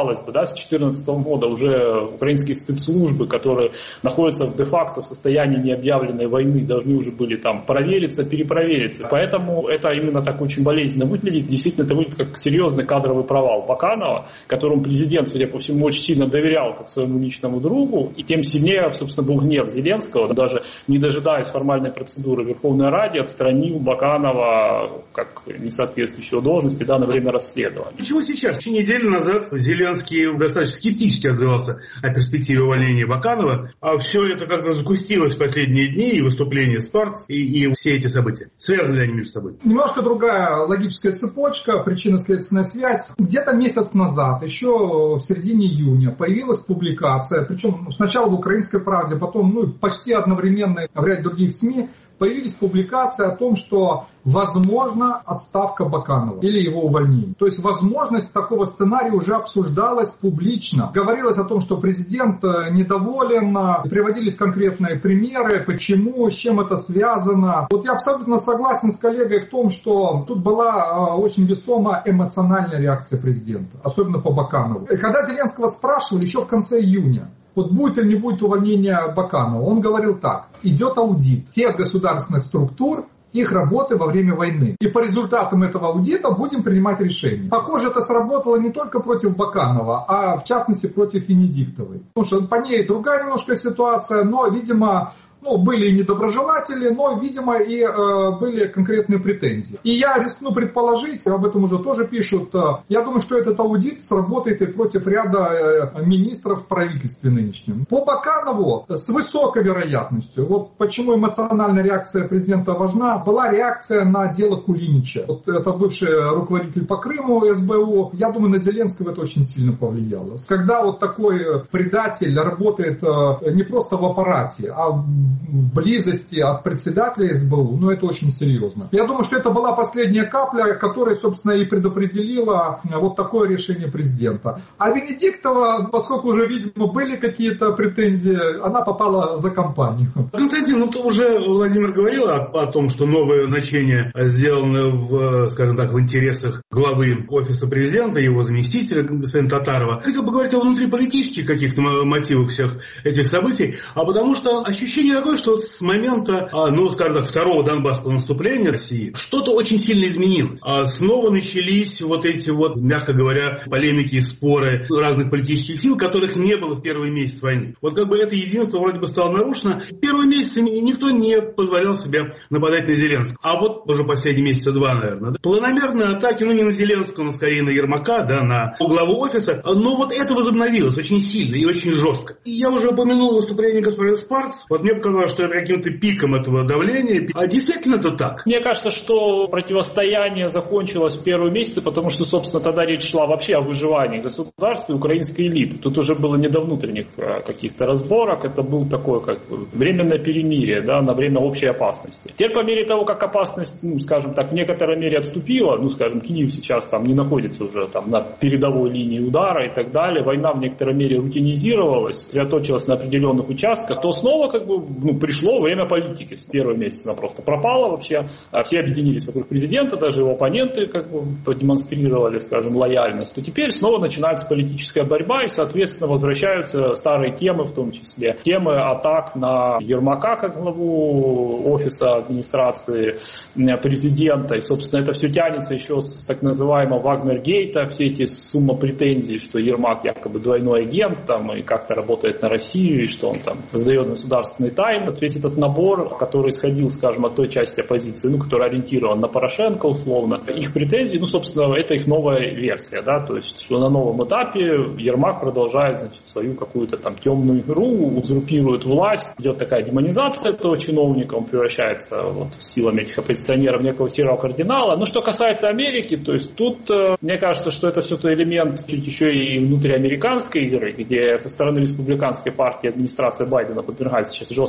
казалось бы, да, с 2014 года уже украинские спецслужбы, которые находятся де-факто в состоянии необъявленной войны, должны уже были там провериться, перепровериться. Поэтому это именно так очень болезненно выглядит. Действительно, это выглядит как серьезный кадровый провал Баканова, которому президент, судя по всему, очень сильно доверял как своему личному другу, и тем сильнее, собственно, был гнев Зеленского, даже не дожидаясь формальной процедуры Верховной Ради, отстранил Баканова как несоответствующего должности, да, на время расследования. Почему сейчас? Еще неделю назад Зеленский достаточно скептически отзывался о перспективе увольнения Баканова, а все это как-то сгустилось в последние дни, и выступления Спарц, и все эти события. Связаны ли они между собой? Немножко другая логическая цепочка, причинно-следственная связь. Где-то месяц назад, еще в середине июня, появилась публикация, причем сначала в «Украинской правде», потом почти одновременно в ряде других СМИ, появились публикации о том, что возможна отставка Баканова или его увольнение. То есть возможность такого сценария уже обсуждалась публично. Говорилось о том, что президент недоволен, приводились конкретные примеры, почему, с чем это связано. Вот я абсолютно согласен с коллегой в том, что тут была очень весомая эмоциональная реакция президента, особенно по Баканову. И когда Зеленского спрашивали еще в конце июня, вот будет или не будет увольнения Баканова, он говорил так: идет аудит всех государственных структур, их работы во время войны. И по результатам этого аудита будем принимать решения. Похоже, это сработало не только против Баканова, а в частности против Венедиктовой. Потому что по ней другая немножко ситуация, но, видимо, были и недоброжелатели, но, видимо, и были конкретные претензии. И я рискну предположить, об этом уже тоже пишут, я думаю, что этот аудит сработает и против ряда министров в правительстве нынешнем. По Баканову с высокой вероятностью, вот почему эмоциональная реакция президента важна, была реакция на дело Кулинича. Вот это бывший руководитель по Крыму СБУ. Я думаю, на Зеленского это очень сильно повлияло. Когда вот такой предатель работает не просто в аппарате, а в близости от председателя СБУ, это очень серьезно. Я думаю, что это была последняя капля, которая, собственно, и предопределила вот такое решение президента. А Венедиктова, поскольку уже, видимо, были какие-то претензии, она попала за компанию. Константин, уже Владимир говорил о том, что новое назначение сделано в, скажем так, в интересах главы офиса президента, его заместителя, господина Татарова. Хотел поговорить о внутриполитических каких-то мотивах всех этих событий, а потому что ощущение такое, что с момента, скажем так, второго Донбасского наступления России что-то очень сильно изменилось. Снова начались вот эти мягко говоря, полемики и споры разных политических сил, которых не было в первый месяц войны. Вот как бы это единство вроде бы стало нарушено. В первые месяцы никто не позволял себе нападать на Зеленского. А вот уже последние месяца два, наверное. Планомерные атаки, не на Зеленского, но скорее на Ермака, на главу офиса. Но вот это возобновилось очень сильно и очень жестко. И я уже упомянул выступление господина Спарц. Вот мне показалось, что это каким-то пиком этого давления. А действительно это так? Мне кажется, что противостояние закончилось в первые месяцы, потому что, собственно, тогда речь шла вообще о выживании государства и украинской элиты. Тут уже было не до внутренних каких-то разборок, это было такое временное перемирие, на время общей опасности. Теперь по мере того, как опасность, скажем так, в некоторой мере отступила, Киев сейчас не находится уже на передовой линии удара и так далее, война в некоторой мере рутинизировалась, сосредоточилась на определенных участках, то снова пришло время политики. В первые месяцы она просто пропала вообще. Все объединились вокруг президента, даже его оппоненты продемонстрировали, скажем, лояльность. То теперь снова начинается политическая борьба и, соответственно, возвращаются старые темы, в том числе темы атак на Ермака как главу офиса администрации президента. И, собственно, это все тянется еще с так называемого Вагнер-гейта, все эти сумма претензий, что Ермак якобы двойной агент и как-то работает на Россию, и что он сдает государственные тайны. Весь этот набор, который исходил, скажем, от той части оппозиции, которая ориентирована на Порошенко условно, их претензии, собственно, это их новая версия, то есть, что на новом этапе Ермак продолжает, свою какую-то темную игру, узурпирует власть, идет такая демонизация этого чиновника, он превращается силами этих оппозиционеров в некого серого кардинала. Но что касается Америки, то есть тут, мне кажется, что это все-таки элемент чуть еще и внутриамериканской игры, где со стороны республиканской партии администрация Байдена подвергается сейчас жесткой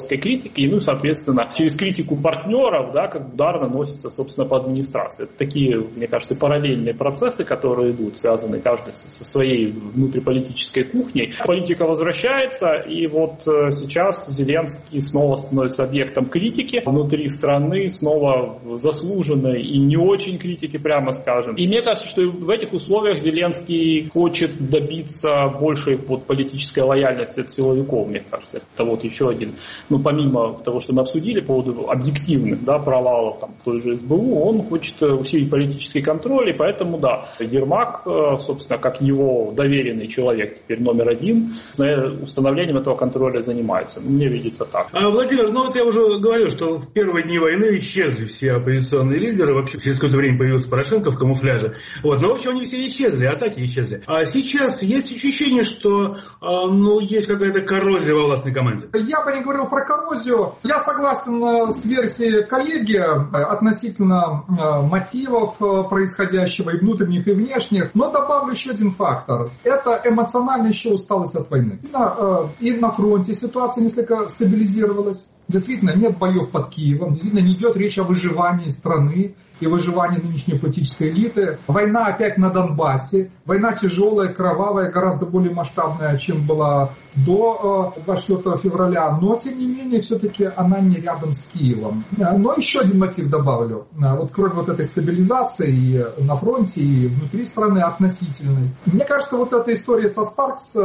жесткой критикой, ну и, соответственно, через критику партнеров, да, как удар наносится, собственно, по администрации. Это такие, мне кажется, параллельные процессы, которые идут, связаны каждый со своей внутриполитической кухней. Политика возвращается, и вот сейчас Зеленский снова становится объектом критики внутри страны, снова заслуженной и не очень критики, прямо скажем. И мне кажется, что в этих условиях Зеленский хочет добиться большей политической лояльности от силовиков, мне кажется. Это вот еще один, ну, помимо того, что мы обсудили по поводу объективных, да, провалов там, в той же СБУ, он хочет усилить политический контроль, и поэтому, да, Ермак, собственно, как его доверенный человек, теперь номер один, установлением этого контроля занимается. Мне видится так. Владимир, ну вот я уже говорил, что в первые дни войны исчезли все оппозиционные лидеры, вообще через какое-то время появился Порошенко в камуфляже. Вот, но в общем они все исчезли, атаки исчезли. А сейчас есть ощущение, что есть какая-то коррозия во властной команде? Я бы не говорил про коррозию. Я согласен с версией коллеги относительно мотивов происходящего и внутренних, и внешних, но добавлю еще один фактор. Это эмоциональная еще усталость от войны. И на фронте ситуация несколько стабилизировалась. Действительно, нет боев под Киевом, действительно не идет речь о выживании страны и выживании нынешней политической элиты. Война опять на Донбассе. Война тяжелая, кровавая, гораздо более масштабная, чем была до 24 февраля. Но, тем не менее, все-таки она не рядом с Киевом. Но еще один мотив добавлю. Вот кроме вот этой стабилизации и на фронте, и внутри страны относительной. Мне кажется, вот эта история со Спаркс,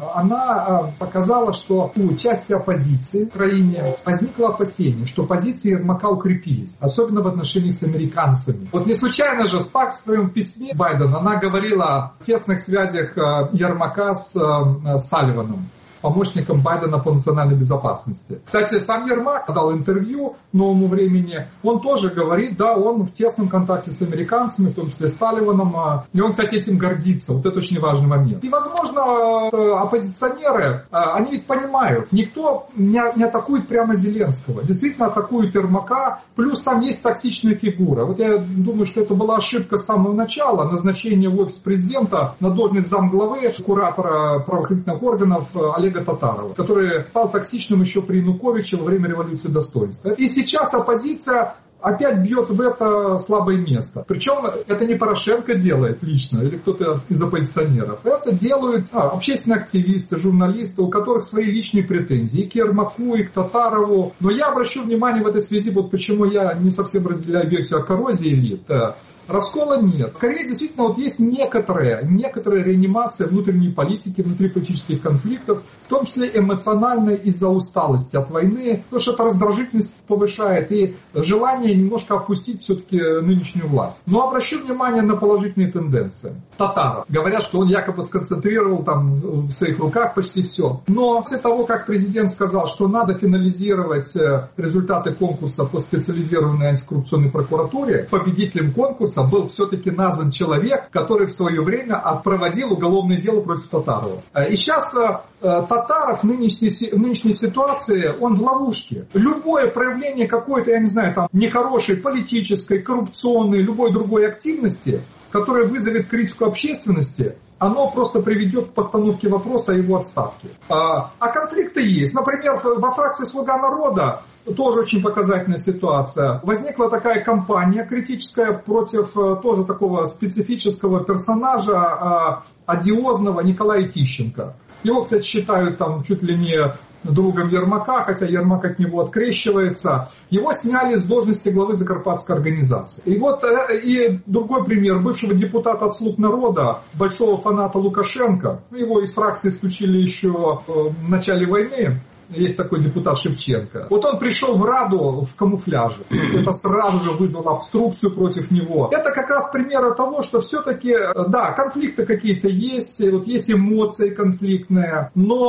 она показала, что у части оппозиции в Украине возникло опасение, что позиции Ермака укрепились. Особенно в отношениях с американцами. Вот не случайно же Спаркс в своем письме Байдена, она говорила о тесных связях Ермака с Салливаном, помощником Байдена по национальной безопасности. Кстати, сам Ермак дал интервью «Новому времени». Он тоже говорит, да, он в тесном контакте с американцами, в том числе с Салливаном. И он, кстати, этим гордится. Вот это очень важный момент. И, возможно, оппозиционеры, они ведь понимают, никто не атакует прямо Зеленского. Действительно атакует Ермака. Плюс там есть токсичная фигура. Вот я думаю, что это была ошибка с самого начала. Назначение в офис президента на должность замглавы, куратора правоохранительных органов Олега Татарова, который стал токсичным еще при Януковиче во время революции достоинства. И сейчас оппозиция опять бьет в это слабое место. Причем это не Порошенко делает лично, или кто-то из оппозиционеров. Это делают общественные активисты, журналисты, у которых свои личные претензии и к Ермаку, и к Татарову. Но я обращу внимание в этой связи, вот почему я не совсем разделяю версию о коррозии элит. Раскола нет. Скорее, действительно, вот есть некоторая реанимация внутренней политики, внутриполитических конфликтов, в том числе эмоциональная из-за усталости от войны, потому что это раздражительность повышает и желание немножко опустить все-таки нынешнюю власть. Но обращу внимание на положительные тенденции. Татаров. Говорят, что он якобы сконцентрировал там в своих руках почти все. Но после того, как президент сказал, что надо финализировать результаты конкурса по специализированной антикоррупционной прокуратуре, победителем конкурса был все-таки назван человек, который в свое время проводил уголовное дело против Татарова. И сейчас Татаров в нынешней ситуации, он в ловушке. Любое проявление какой-то, я не знаю, там, нехорошей политической, коррупционной, любой другой активности, которая вызовет критику общественности, оно просто приведет к постановке вопроса о его отставке. А конфликты есть. Например, во фракции «Слуга народа» тоже очень показательная ситуация. Возникла такая кампания критическая против тоже такого специфического персонажа, одиозного Николая Тищенко. Его, кстати, считают там чуть ли не другом Ермака, хотя Ермак от него открещивается. Его сняли с должности главы Закарпатской организации. И вот и другой пример. Бывшего депутата от «Слуг народа», большого фаната Лукашенко. Его из фракции исключили еще в начале войны. Есть такой депутат Шевченко. Вот он пришел в Раду в камуфляже. Это сразу же вызвало обструкцию против него. Это как раз пример того, что все-таки, да, конфликты какие-то есть, вот есть эмоции конфликтные,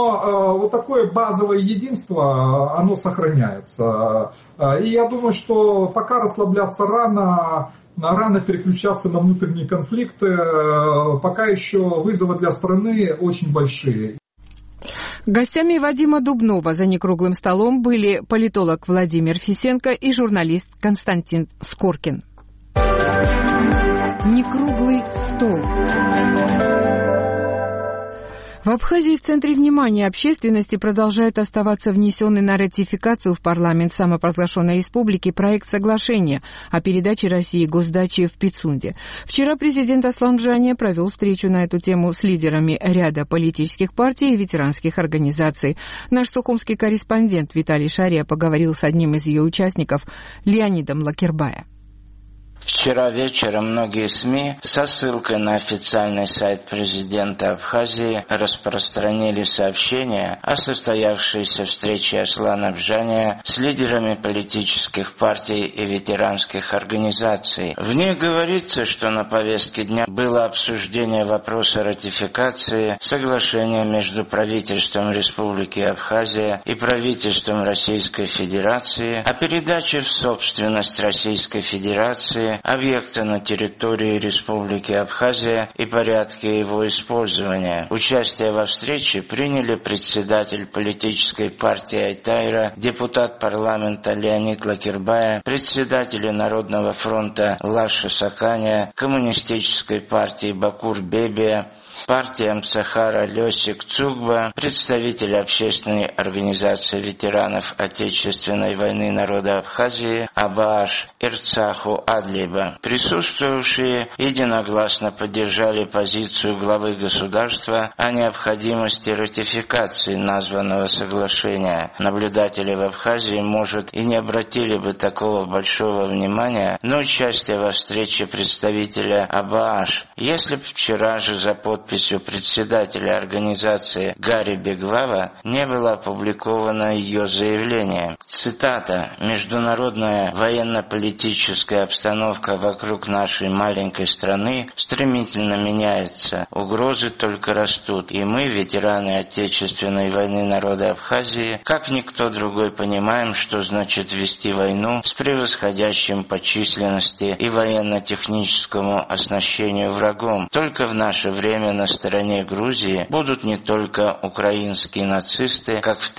но вот такое базовое единство, оно сохраняется. И я думаю, что пока расслабляться рано переключаться на внутренние конфликты, пока еще вызовы для страны очень большие. Гостями Вадима Дубнова за некруглым столом были политолог Владимир Фисенко и журналист Константин Скоркин. Некруглый стол. В Абхазии в центре внимания общественности продолжает оставаться внесенный на ратификацию в парламент самопровозглашенной республики проект соглашения о передаче России госдачи в Пицунде. Вчера президент Аслан Джания провел встречу на эту тему с лидерами ряда политических партий и ветеранских организаций. Наш сухумский корреспондент Виталий Шария поговорил с одним из ее участников, Леонидом Лакербая. Вчера вечером многие СМИ со ссылкой на официальный сайт президента Абхазии распространили сообщение о состоявшейся встрече Аслана Джания с лидерами политических партий и ветеранских организаций. В ней говорится, что на повестке дня было обсуждение вопроса ратификации соглашения между правительством Республики Абхазия и правительством Российской Федерации о передаче в собственность Российской Федерации объекта на территории Республики Абхазия и порядке его использования. Участие во встрече приняли председатель политической партии Айтайра, депутат парламента Леонид Лакербая, председатели Народного фронта Лаша Саканя, коммунистической партии Бакур Бебия, партия Амцахара Лёсик Цугба, представители общественной организации ветеранов Отечественной войны народа Абхазии Абааш Ирцаху Адлиба. Присутствующие единогласно поддержали позицию главы государства о необходимости ратификации названного соглашения. Наблюдатели в Абхазии, может, и не обратили бы такого большого внимания на участие во встрече представителя Абааш, если бы вчера же за подписью председателя организации Гарри Бегвава не было опубликовано ее заявление. Цитата: «Международная военно-политическая обстановка вокруг нашей маленькой страны стремительно меняется. Угрозы только растут, и мы, ветераны Отечественной войны народа Абхазии, как никто другой понимаем, что значит вести войну с превосходящим по численности и военно-техническому оснащению врагом. Только в наше время на стороне Грузии будут не только украинские нацисты, как в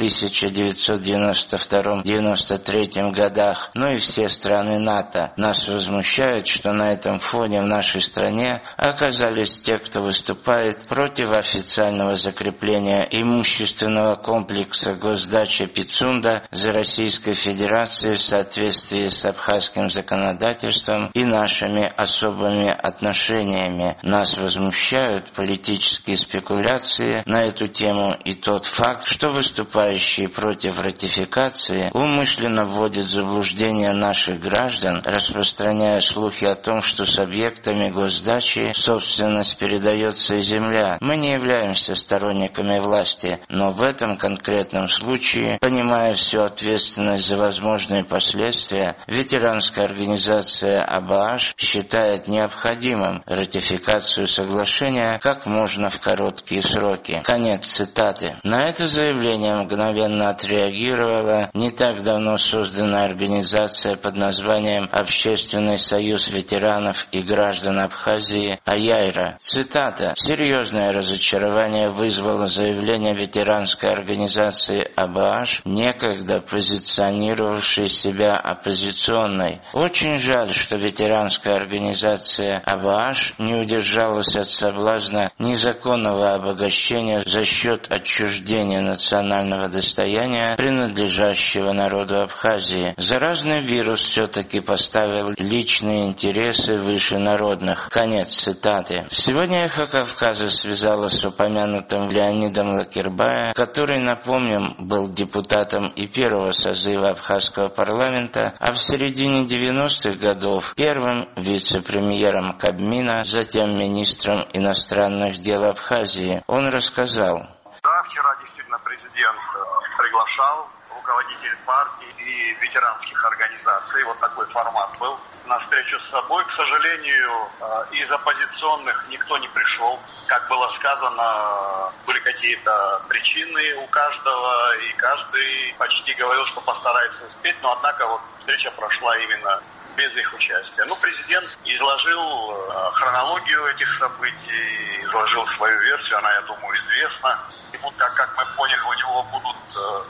1992-1993 годах, но и все страны НАТО. Нас возмущает, что на этом фоне в нашей стране оказались те, кто выступает против официального закрепления имущественного комплекса госдачи Пицунда за Российской Федерацией в соответствии с абхазским законодательством и нашими особыми отношениями. Нас возмущают политические спекуляции на эту тему и тот факт, что выступающие против ратификации умышленно вводят в заблуждение наших граждан, распространяя слухи о том, что с объектами госдачи в собственность передается и земля. Мы не являемся сторонниками власти, но в этом конкретном случае, понимая всю ответственность за возможные последствия, ветеранская организация Абааш считает необходимым ратификацию соглашения как можно в короткие сроки». Конец цитаты. На это заявление мгновенно отреагировала не так давно созданная организация под названием «Общественный союз ветеранов и граждан Абхазии Аяйра». Цитата: «Серьезное разочарование вызвало заявление ветеранской организации Абааш, некогда позиционировавшей себя оппозиционной. Очень жаль, что ветеранская организация Абааш не удержалась от соблазна незаконного обогащения за счет отчуждения национального достояния, принадлежащего народу Абхазии. Заразный вирус все-таки поставил личные интересы выше народных». Конец цитаты. Сегодня «Эхо Кавказа» связалось с упомянутым Леонидом Лакербая, который, напомним, был депутатом и первого созыва абхазского парламента, а в середине 90-х годов первым вице-премьером Кабмина, затем министром иностранных дел Абхазии. Он рассказал: «Да, вчера действительно президент приглашал руководителей партий и ветеранских организаций. Вот такой формат был. На встречу с собой, к сожалению, из оппозиционных никто не пришел. Как было сказано, были какие-то причины у каждого, и каждый почти говорил, что постарается успеть, но однако вот встреча прошла именно без их участия. Ну, президент изложил хронологию этих событий, изложил свою версию, она, я думаю, известна. И вот, как мы поняли, у него будут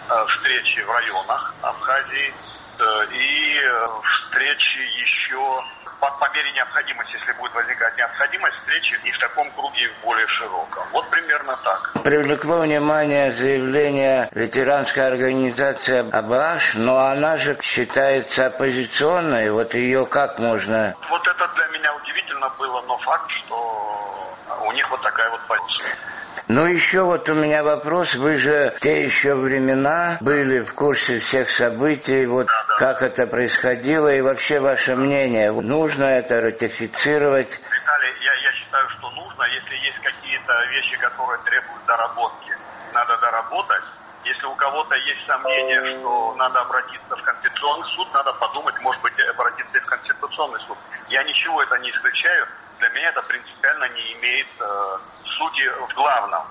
встречи в районах Абхазии и встречи еще по мере необходимости, если будет возникать необходимость, встречи и в таком круге, и в более широком. Вот примерно так. Привлекло внимание заявление ветеранской организации «Абаш», но она же считается оппозиционной. Вот ее как можно... Вот это для меня удивительно было, но факт, что у них вот такая вот позиция. Ну, еще вот у меня вопрос. Вы же в те еще времена были в курсе всех событий, вот как это происходило, и вообще ваше мнение, нужно это ратифицировать? Виталий, я считаю, что нужно. Если есть какие-то вещи, которые требуют доработки, надо доработать. Если у кого-то есть сомнение, что надо обратиться в Конституционный суд, надо подумать, может быть, обратиться и в Конституционный суд. Я ничего это не исключаю. Для меня это принципиально не имеет сути в главном.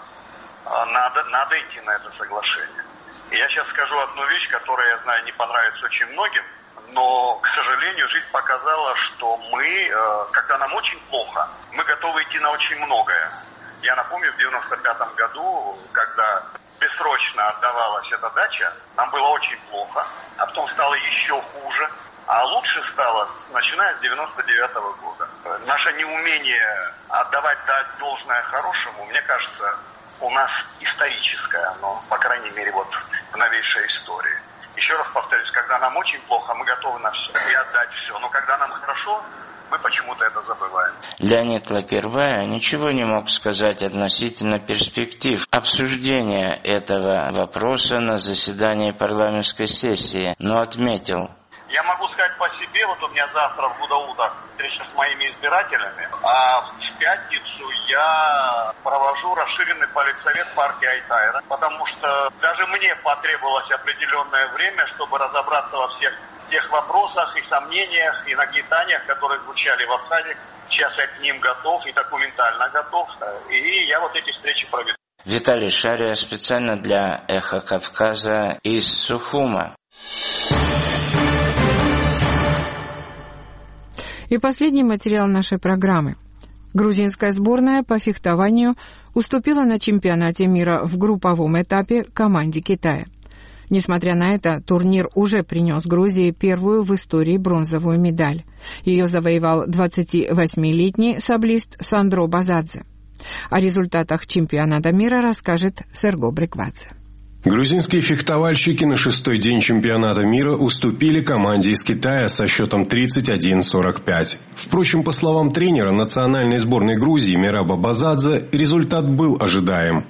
Надо идти на это соглашение. И я сейчас скажу одну вещь, которая, я знаю, не понравится очень многим, но, к сожалению, жизнь показала, что мы, когда нам очень плохо, мы готовы идти на очень многое. Я напомню, в 95-м году, когда бессрочно отдавалась эта дача, нам было очень плохо, а потом стало еще хуже. А лучше стало, начиная с 99-го года. Наше неумение отдавать должное хорошему, мне кажется, у нас историческое, но, по крайней мере, вот в новейшей истории. Еще раз повторюсь, когда нам очень плохо, мы готовы на все и отдать все. Но когда нам хорошо, мы почему-то это забываем. Леонид Лакербай ничего не мог сказать относительно перспектив обсуждения этого вопроса на заседании парламентской сессии, но отметил. Я могу сказать по себе, вот у меня завтра в Гудаутах встреча с моими избирателями, а в пятницу я провожу расширенный политсовет партии Айтайра, потому что даже мне потребовалось определенное время, чтобы разобраться во всех тех вопросах и сомнениях, и нагнетаниях, которые звучали в Абхазии. Сейчас я к ним готов и документально готов, и я вот эти встречи проведу. Виталий Шария специально для «Эхо Кавказа» из Сухума. И последний материал нашей программы. Грузинская сборная по фехтованию уступила на чемпионате мира в групповом этапе команде Китая. Несмотря на это, турнир уже принес Грузии первую в истории бронзовую медаль. Ее завоевал 28-летний саблист Сандро Базадзе. О результатах чемпионата мира расскажет Серго Бриквадзе. Грузинские фехтовальщики на 6-й день чемпионата мира уступили команде из Китая со счетом 31-45. Впрочем, по словам тренера национальной сборной Грузии Мираба Базадзе, результат был ожидаем.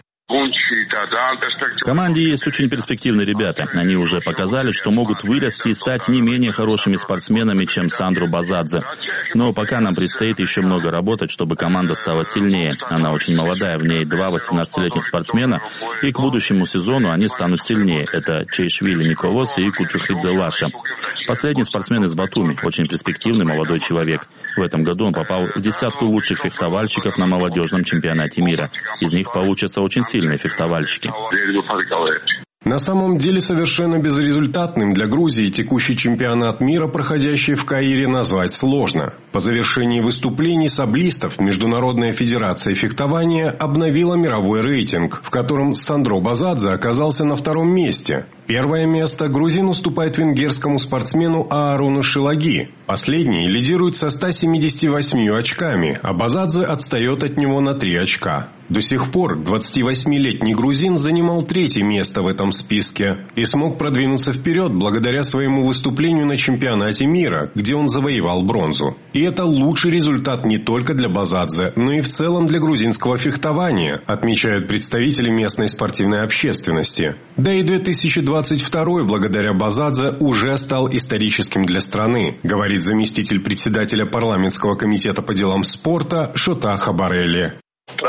В команде есть очень перспективные ребята. Они уже показали, что могут вырасти и стать не менее хорошими спортсменами, чем Сандро Базадзе. Но пока нам предстоит еще много работать, чтобы команда стала сильнее. Она очень молодая, в ней 2 18-летних спортсмена, и к будущему сезону они станут сильнее. Это Чейшвили Николос и Кучухидзе Лаша. Последний спортсмен из Батуми, очень перспективный молодой человек. В этом году он попал в 10 лучших фехтовальщиков на молодежном чемпионате мира. Из них получатся очень сильные фехтовальщики. На самом деле совершенно безрезультатным для Грузии текущий чемпионат мира, проходящий в Каире, назвать сложно. По завершении выступлений саблистов Международная федерация фехтования обновила мировой рейтинг, в котором Сандро Базадзе оказался на 2-м месте. Первое место грузин уступает венгерскому спортсмену Аарону Шилаги. Последний лидирует со 178 очками, а Базадзе отстает от него на 3 очка. До сих пор 28-летний грузин занимал 3-е место в этом списке и смог продвинуться вперед благодаря своему выступлению на чемпионате мира, где он завоевал бронзу. И это лучший результат не только для Базадзе, но и в целом для грузинского фехтования, отмечают представители местной спортивной общественности. Да и 2022 благодаря Базадзе уже стал историческим для страны, говорит заместитель председателя парламентского комитета по делам спорта Шота Хабарели.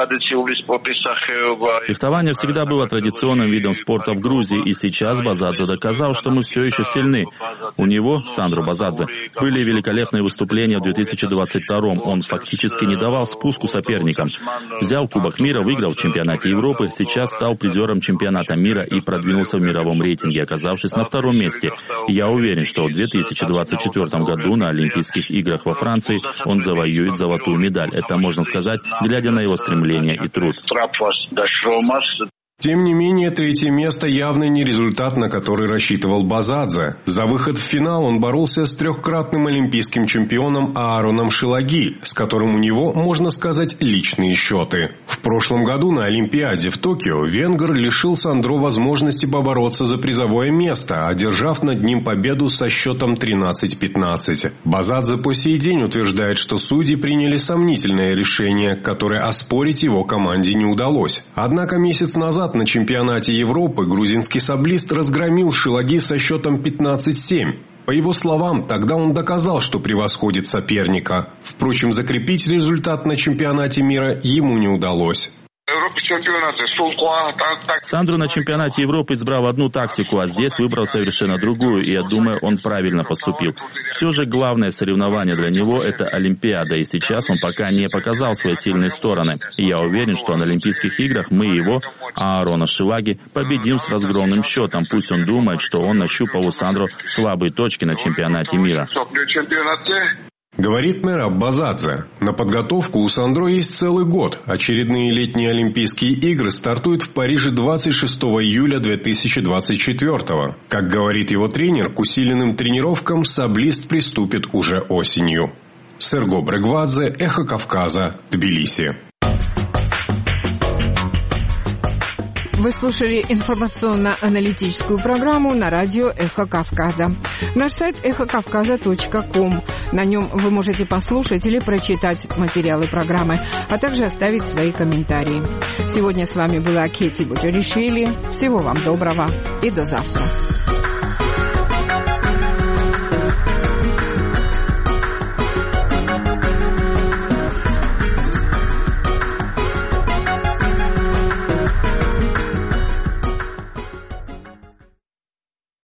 Фехтование всегда было традиционным видом спорта в Грузии, и сейчас Базадзе доказал, что мы все еще сильны. У него, Сандро Базадзе, были великолепные выступления в 2022-м. Он фактически не давал спуску соперникам. Взял Кубок мира, выиграл в чемпионате Европы, сейчас стал призером чемпионата мира и продвинулся в мировом рейтинге, оказавшись на 2-м месте. И я уверен, что в 2024 году на Олимпийских играх во Франции он завоюет золотую медаль. Это можно сказать, глядя на его стремление и труд. Тем не менее, третье место явно не результат, на который рассчитывал Базадзе. За выход в финал он боролся с трехкратным олимпийским чемпионом Аароном Шилаги, с которым у него, можно сказать, личные счеты. В прошлом году на Олимпиаде в Токио венгр лишил Сандро возможности побороться за призовое место, одержав над ним победу со счетом 13-15. Базадзе по сей день утверждает, что судьи приняли сомнительное решение, которое оспорить его команде не удалось. Однако месяц назад на чемпионате Европы грузинский саблист разгромил Шилаги со счетом 15-7. По его словам, тогда он доказал, что превосходит соперника. Впрочем, закрепить результат на чемпионате мира ему не удалось. Сандро на чемпионате Европы избрал одну тактику, а здесь выбрал совершенно другую, и я думаю, он правильно поступил. Все же главное соревнование для него – это Олимпиада, и сейчас он пока не показал свои сильные стороны. И я уверен, что на Олимпийских играх мы его, Аарона Шилаги, победим с разгромным счетом. Пусть он думает, что он нащупал у Сандро слабые точки на чемпионате мира. Говорит Мераб Базадзе. На подготовку у Сандро есть целый год. Очередные летние Олимпийские игры стартуют в Париже 26 июля 2024. Как говорит его тренер, к усиленным тренировкам саблист приступит уже осенью. Серго Брегвадзе, Эхо Кавказа, Тбилиси. Вы слушали информационно-аналитическую программу на радио «Эхо Кавказа». Наш сайт эхокавказа.ком. На нем вы можете послушать или прочитать материалы программы, а также оставить свои комментарии. Сегодня с вами была Кети Буджаришвили. Всего вам доброго и до завтра.